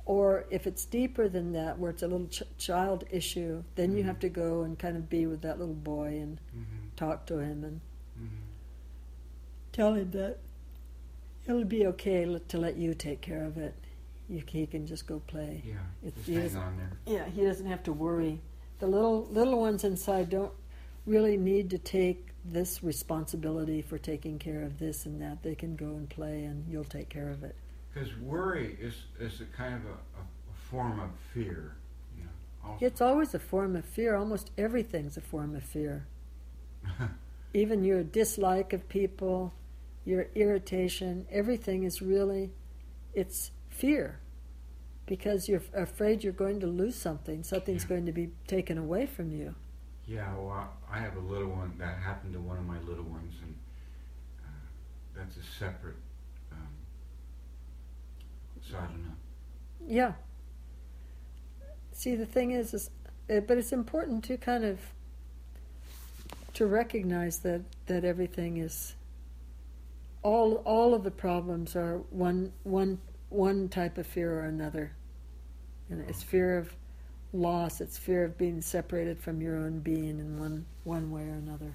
Speaker 1: Or if it's deeper than that, where it's a little ch- child issue, then mm-hmm. you have to go and kind of be with that little boy and mm-hmm. talk to him and mm-hmm. tell him that it'll be okay to let you take care of it. You, he can just go play.
Speaker 2: Yeah,
Speaker 1: it,
Speaker 2: just
Speaker 1: he
Speaker 2: hang on there.
Speaker 1: Yeah, he doesn't have to worry. The little little ones inside don't really need to take this responsibility for taking care of this and that. They can go and play, and you'll take care of it.
Speaker 2: Because worry is is a kind of a, a, a form of fear. You know, also.
Speaker 1: It's always a form of fear. Almost everything's a form of fear. Even your dislike of people, your irritation, everything is really, it's fear. Because you're afraid you're going to lose something. Something's
Speaker 2: yeah.
Speaker 1: going to be taken away from you.
Speaker 2: Yeah, well, I have a little one. That happened to one of my little ones, and uh, that's a separate, um, so I don't know.
Speaker 1: Yeah. See, the thing is, is uh, but it's important to kind of, to recognize that, that everything is, all all of the problems are one one one type of fear or another. And it's fear of loss, it's fear of being separated from your own being in one one way or another.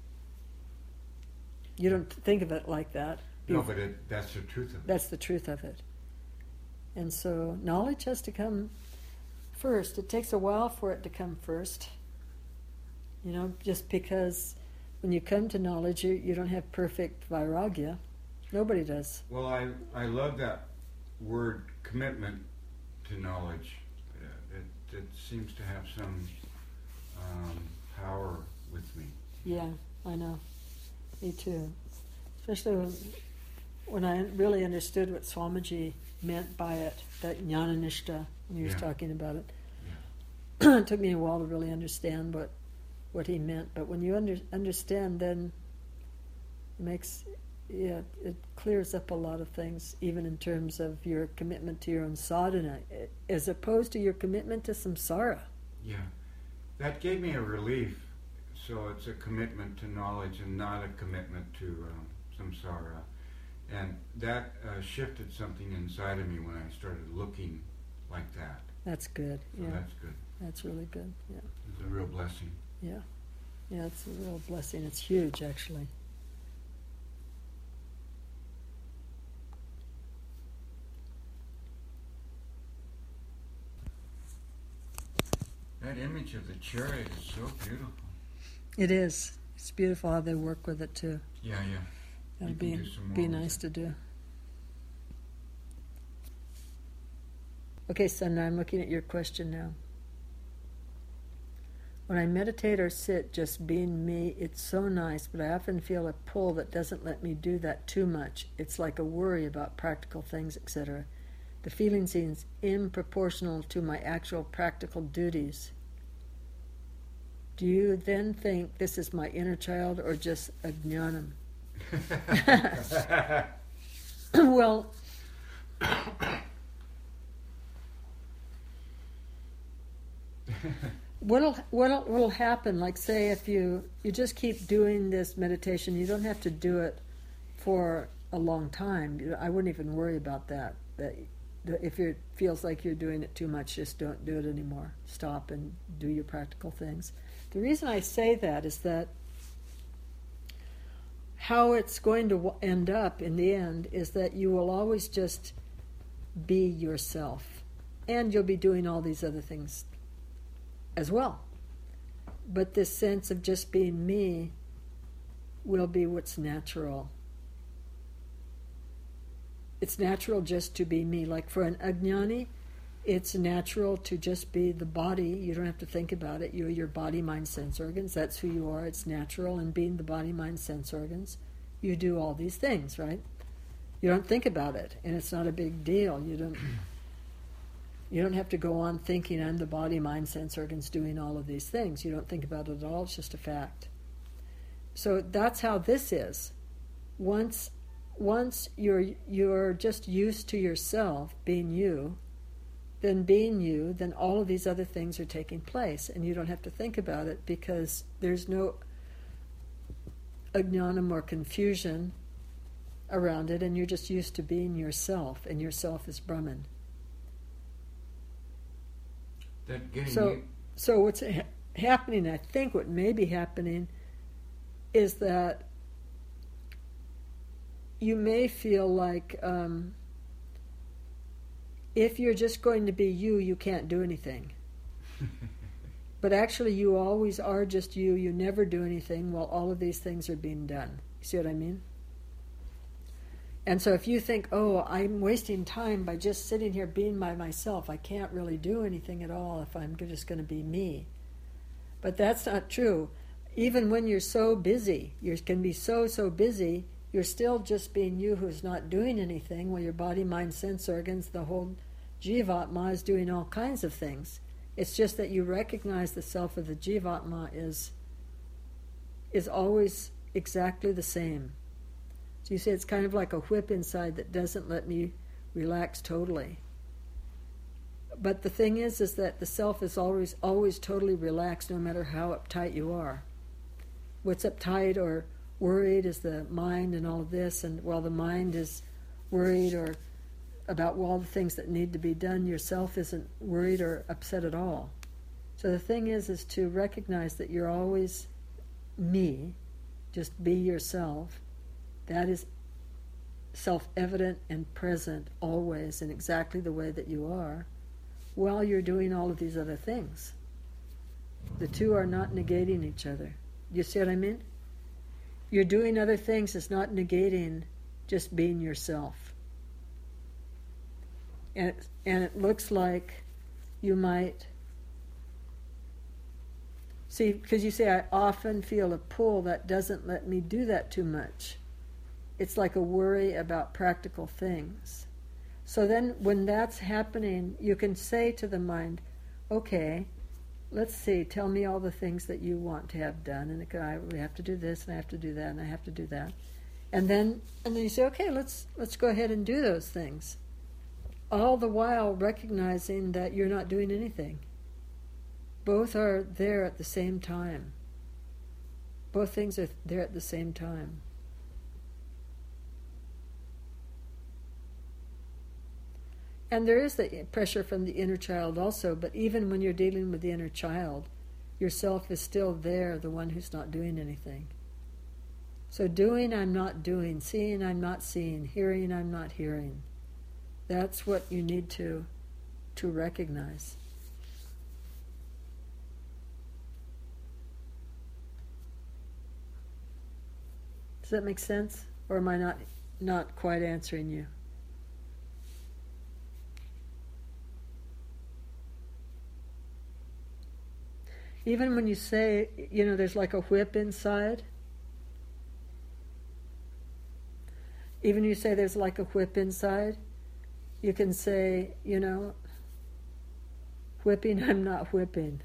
Speaker 1: You don't think of it like that.
Speaker 2: No, but it, that's the truth of it.
Speaker 1: That's the truth of it. And so knowledge has to come first. It takes a while for it to come first. You know, just because when you come to knowledge, you, you don't have perfect vairagya. Nobody does.
Speaker 2: Well, I, I love that word commitment to knowledge. Uh, it, it seems to have some um, power with me.
Speaker 1: Yeah, I know. Me too. Especially when, when I really understood what Swamiji meant by it, that jnana-nishta, when he was
Speaker 2: Yeah.
Speaker 1: talking about it.
Speaker 2: Yeah.
Speaker 1: It took me a while to really understand what what he meant, but when you under, understand, then it makes, yeah, it clears up a lot of things, even in terms of your commitment to your own sadhana, as opposed to your commitment to samsara.
Speaker 2: Yeah. That gave me a relief. So it's a commitment to knowledge and not a commitment to um, samsara. And that uh, shifted something inside of me when I started looking like that.
Speaker 1: That's good.
Speaker 2: So
Speaker 1: Yeah,
Speaker 2: that's good.
Speaker 1: that's really good. Yeah,
Speaker 2: It's a real blessing.
Speaker 1: yeah, yeah. It's a real blessing. It's huge, actually.
Speaker 2: That image of the chariot is so beautiful.
Speaker 1: It is. It's beautiful how they work with it too.
Speaker 2: Yeah, yeah.
Speaker 1: That'll
Speaker 2: You can
Speaker 1: be
Speaker 2: do some more
Speaker 1: be
Speaker 2: with
Speaker 1: nice
Speaker 2: it.
Speaker 1: to do. Okay, Sandra, I'm looking at your question now. When I meditate or sit, just being me, it's so nice, but I often feel a pull that doesn't let me do that too much. It's like a worry about practical things, et cetera. The feeling seems improportional to my actual practical duties. Do you then think this is my inner child or just ajnanam? Well, what'll, what'll, what'll happen, like say if you, you just keep doing this meditation, you don't have to do it for a long time. You- I wouldn't even worry about that. That that if it feels like you're doing it too much, just don't do it anymore. Stop and do your practical things. The reason I say that is that how it's going to w- end up in the end is that you will always just be yourself. And you'll be doing all these other things as well. But this sense of just being me will be what's natural. It's natural just to be me. Like for an ajnani, it's natural to just be the body. You don't have to think about it. You're your body, mind, sense organs. That's who you are. It's natural. And being the body, mind, sense organs, you do all these things, right? You don't think about it, and it's not a big deal. You don't. You don't have to go on thinking I'm the body, mind, sense organs doing all of these things. You don't think about it at all. It's just a fact. So that's how this is. Once, once you're you're just used to yourself being you, then being you, then all of these other things are taking place, and you don't have to think about it because there's no ajnanam or confusion around it, and you're just used to being yourself, and yourself is Brahman.
Speaker 2: that getting
Speaker 1: So,
Speaker 2: you,
Speaker 1: so what's ha- happening, I think what may be happening is that you may feel like um, if you're just going to be you, you can't do anything. But actually you always are just you. You never do anything while all of these things are being done. You see what I mean? And so if you think, oh, I'm wasting time by just sitting here being by myself, I can't really do anything at all if I'm just going to be me. But that's not true. Even when you're so busy, you can be so, so busy, you're still just being you who's not doing anything, while your body, mind, sense organs, the whole Jivatma is doing all kinds of things. It's just that you recognize the self of the Jivatma is, is always exactly the same. So you see, it's kind of like a whip inside that doesn't let me relax totally. But the thing is, is that the self is always, always totally relaxed, no matter how uptight you are. What's uptight or worried is the mind and all of this, and while the mind is worried or about all the things that need to be done, yourself isn't worried or upset at all. So the thing is, is to recognize that you're always me, just be yourself. That is self-evident and present always in exactly the way that you are, while you're doing all of these other things. The two are not negating each other. You see what I mean? You're doing other things is not negating just being yourself. And it, and it looks like you might see, because you say, I often feel a pull that doesn't let me do that too much. It's like a worry about practical things. So then when that's happening, you can say to the mind, okay, let's see, tell me all the things that you want to have done. And it can, I we have to do this, and I have to do that, and I have to do that. And then and then you say, okay, let's let's go ahead and do those things. All the while recognizing that you're not doing anything. Both are there at the same time. Both things are there at the same time. And there is the pressure from the inner child also, but even when you're dealing with the inner child, yourself is still there, the one who's not doing anything. So doing, I'm not doing. Seeing, I'm not seeing. Hearing, I'm not hearing. That's what you need to, to recognize. Does that make sense? Or am I not, not quite answering you? Even when you say, you know, there's like a whip inside. Even you say there's like a whip inside, you can say, you know, whipping, I'm not whipping.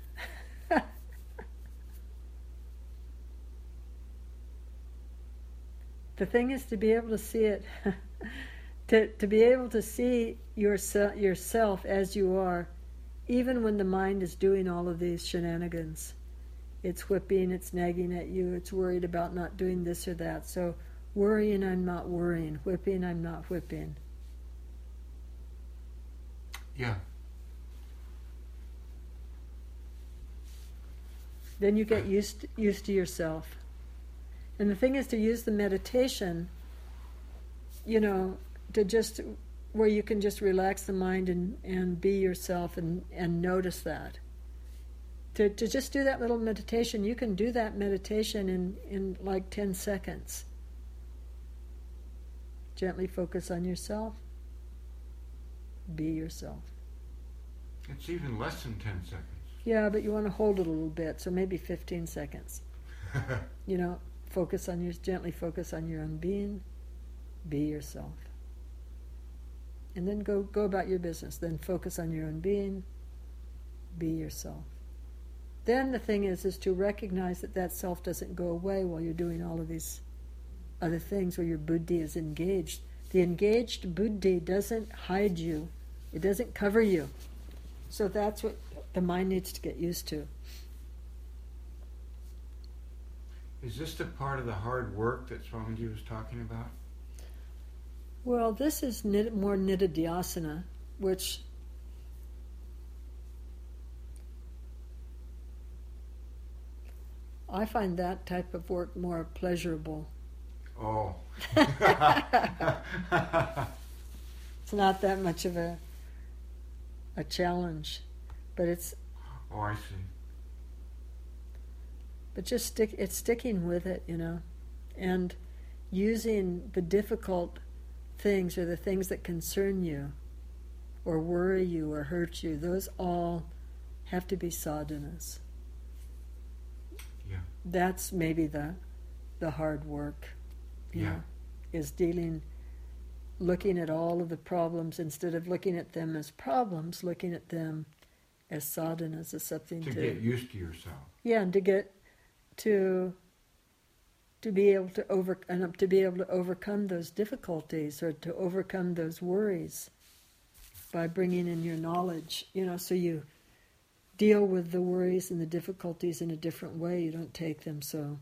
Speaker 1: The thing is to be able to see it, to, to be able to see yourself, yourself as you are, even when the mind is doing all of these shenanigans. It's whipping, it's nagging at you, it's worried about not doing this or that. So worrying, I'm not worrying. Whipping, I'm not whipping.
Speaker 2: Yeah.
Speaker 1: Then you get used used to yourself. And the thing is to use the meditation, you know, to just, where you can just relax the mind and, and be yourself and, and notice that. To to just do that little meditation, you can do that meditation in, in like ten seconds. Gently focus on yourself. Be yourself.
Speaker 2: It's even less than ten seconds.
Speaker 1: Yeah, but you want to hold it a little bit, so maybe fifteen seconds. You know, focus on your, gently focus on your own being. Be yourself. And then go, go about your business. Then focus on your own being. Be yourself. Then the thing is, is to recognize that that self doesn't go away while you're doing all of these other things where your buddhi is engaged. The engaged buddhi doesn't hide you. It doesn't cover you. So that's what the mind needs to get used to.
Speaker 2: Is this the part of the hard work that Swamiji was talking about?
Speaker 1: Well, this is nit- more nididhyasana, which I find that type of work more pleasurable.
Speaker 2: Oh.
Speaker 1: It's not that much of a a challenge, but it's.
Speaker 2: Oh, I see.
Speaker 1: But just stick. It's sticking with it, you know, and using the difficult things or the things that concern you, or worry you or hurt you. Those all have to be sadhanas.
Speaker 2: Yeah.
Speaker 1: That's maybe the the hard work. You
Speaker 2: Yeah.
Speaker 1: know, is dealing. Looking at all of the problems instead of looking at them as problems, looking at them as sadhanas, as something
Speaker 2: To
Speaker 1: to,
Speaker 2: get used to yourself.
Speaker 1: yeah, and to get to to be able to over and to be able to overcome those difficulties or to overcome those worries by bringing in your knowledge. You know, so you deal with the worries and the difficulties in a different way. You don't take them so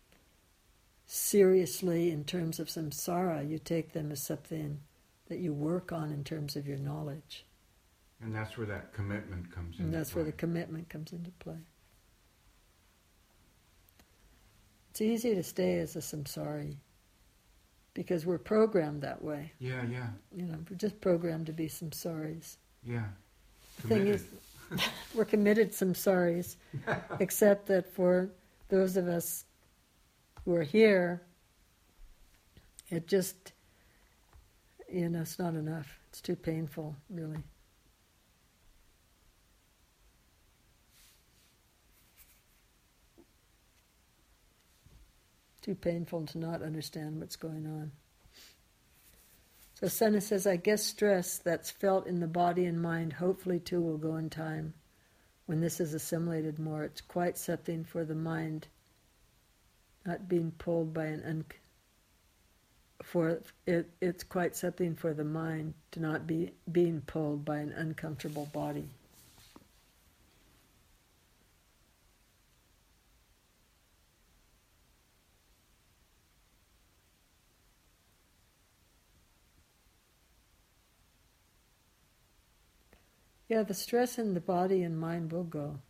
Speaker 1: seriously in terms of samsara. You take them as something that you work on in terms of your knowledge.
Speaker 2: And that's where that commitment comes in.
Speaker 1: And that's where the commitment comes into play. It's easy to stay as a samsari because we're programmed that way.
Speaker 2: Yeah, yeah.
Speaker 1: You know, we're just programmed to be samsaris.
Speaker 2: Yeah.
Speaker 1: The thing is, we're committed samsaris, except that for those of us who are here, it just, you know, it's not enough. It's too painful, really. Too painful to not understand what's going on. So Senna says, I guess stress that's felt in the body and mind hopefully too will go in time. When this is assimilated more, it's quite something for the mind not being pulled by an un- for it it's quite something for the mind to not be being pulled by an uncomfortable body. Yeah, the stress in the body and mind will go.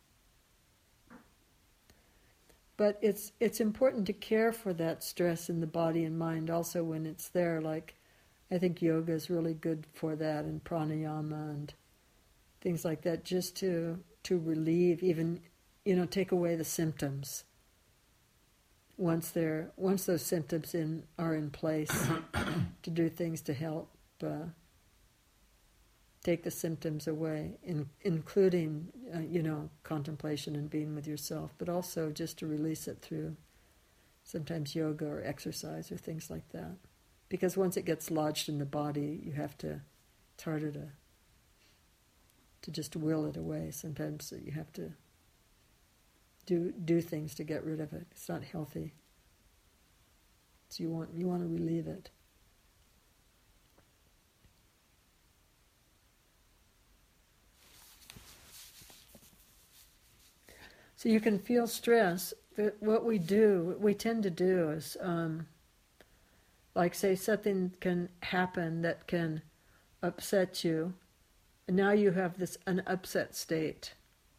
Speaker 1: But it's it's important to care for that stress in the body and mind also when it's there. Like, I think yoga is really good for that, and pranayama and things like that, just to to relieve, even, you know, take away the symptoms. Once they're once those symptoms in are in place, to do things to help uh, take the symptoms away, in, including, uh, you know, contemplation and being with yourself, but also just to release it through sometimes yoga or exercise or things like that. Because once it gets lodged in the body, you have to, it's harder to, to just will it away. Sometimes you have to do do things to get rid of it. It's not healthy. So you want you want to relieve it. So you can feel stress. What we do, what we tend to do is, um, like say something can happen that can upset you, and now you have this an upset state.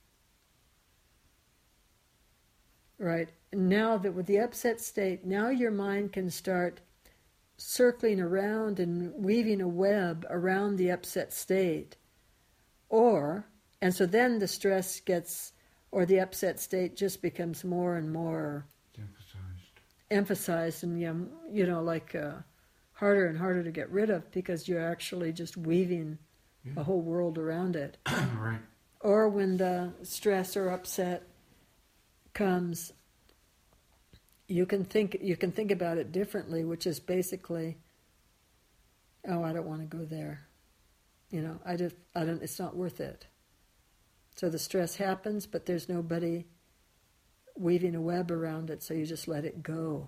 Speaker 1: Right? Now that with the upset state, now your mind can start circling around and weaving a web around the upset state. Or, and so then the stress gets, or the upset state just becomes more and more
Speaker 2: emphasized,
Speaker 1: emphasized and, you know, like uh, harder and harder to get rid of because you're actually just weaving
Speaker 2: yeah.
Speaker 1: a whole world around it.
Speaker 2: Right.
Speaker 1: Or when the stress or upset comes, you can think you can think about it differently, which is basically, oh, I don't want to go there. You know, I just I don't. It's not worth it. So the stress happens, but there's nobody weaving a web around it, so you just let it go.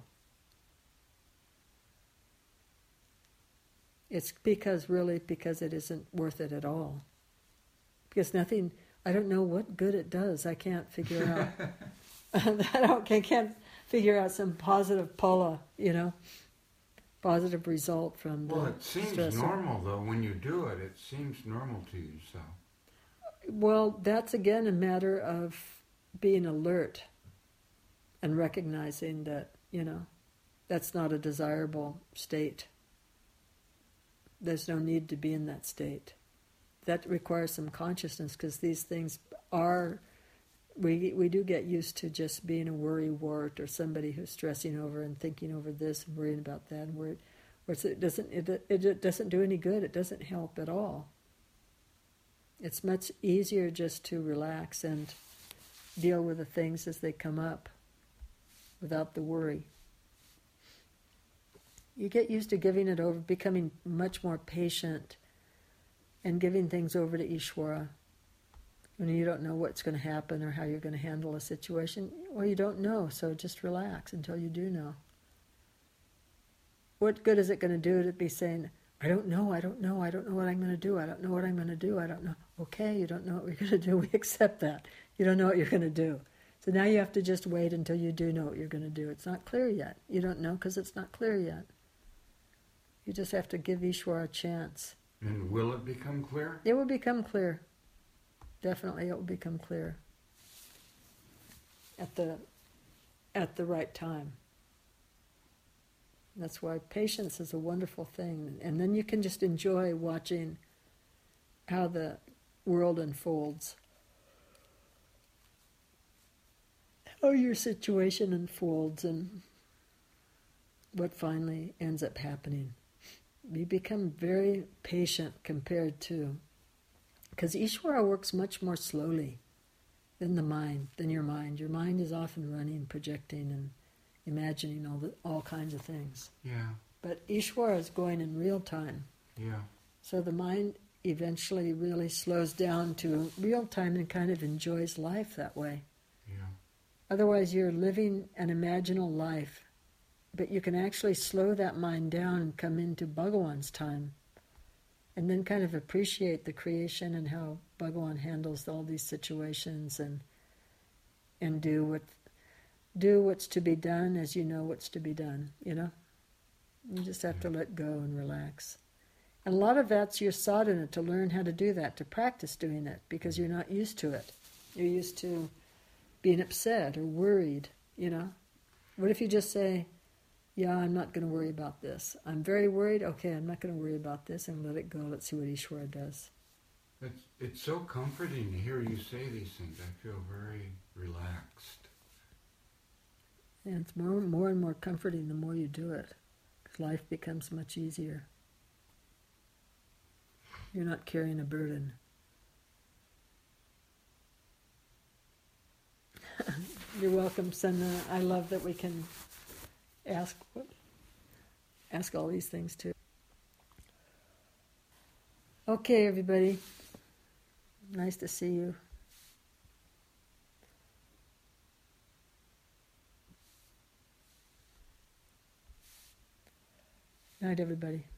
Speaker 1: It's because really because it isn't worth it at all. Because nothing. I don't know what good it does. I can't figure out. I don't. I can't figure out some positive phala, you know, positive result from the
Speaker 2: Well, it seems
Speaker 1: stressor.
Speaker 2: normal though when you do it. It seems normal to you. So.
Speaker 1: Well, that's again a matter of being alert. and recognizing that, you know, that's not a desirable state. There's no need to be in that state. That requires some consciousness, because these things are, we we do get used to just being a worry wart, or somebody who's stressing over and thinking over this and worrying about that, and worried, where it doesn't it, it it doesn't do any good. It doesn't help at all. It's much easier just to relax and deal with the things as they come up without the worry. You get used to giving it over, becoming much more patient, and giving things over to Ishvara. When you don't know what's going to happen or how you're going to handle a situation, well, you don't know, so just relax until you do know. What good is it going to do to be saying, I don't know, I don't know, I don't know what I'm going to do, I don't know what I'm going to do, I don't know. Okay, you don't know what you're going to do, we accept that. You don't know what you're going to do. So now you have to just wait until you do know what you're going to do. It's not clear yet. You don't know because it's not clear yet. You just have to give Ishvara a chance.
Speaker 2: And will it become clear?
Speaker 1: It will become clear. Definitely it will become clear. At the at the right time. That's why patience is a wonderful thing. And then you can just enjoy watching how the world unfolds. How your situation unfolds and what finally ends up happening. You become very patient compared to, because Ishvara works much more slowly than the mind, than your mind. Your mind is often running, projecting, and imagining all the, all kinds of things.
Speaker 2: Yeah.
Speaker 1: But Ishvara is going in real time.
Speaker 2: Yeah.
Speaker 1: So the mind eventually really slows down to real time and kind of enjoys life that way.
Speaker 2: Yeah.
Speaker 1: Otherwise you're living an imaginal life. But you can actually slow that mind down and come into Bhagawan's time, and then kind of appreciate the creation and how Bhagawan handles all these situations, and and do what do what's to be done as you know what's to be done. You know, you just have to let go and relax. And a lot of that's your sadhana, to learn how to do that, to practice doing it, because you're not used to it. You're used to being upset or worried. You know, what if you just say, yeah, I'm not going to worry about this. I'm very worried. Okay, I'm not going to worry about this, and let it go. Let's see what Ishvara does.
Speaker 2: It's, it's so comforting to hear you say these things. I feel very relaxed.
Speaker 1: And it's more, more and more comforting the more you do it, because life becomes much easier. You're not carrying a burden. You're welcome, Sanna. I love that we can ask ask all these things too. Okay, everybody. Nice to see you. Night, everybody.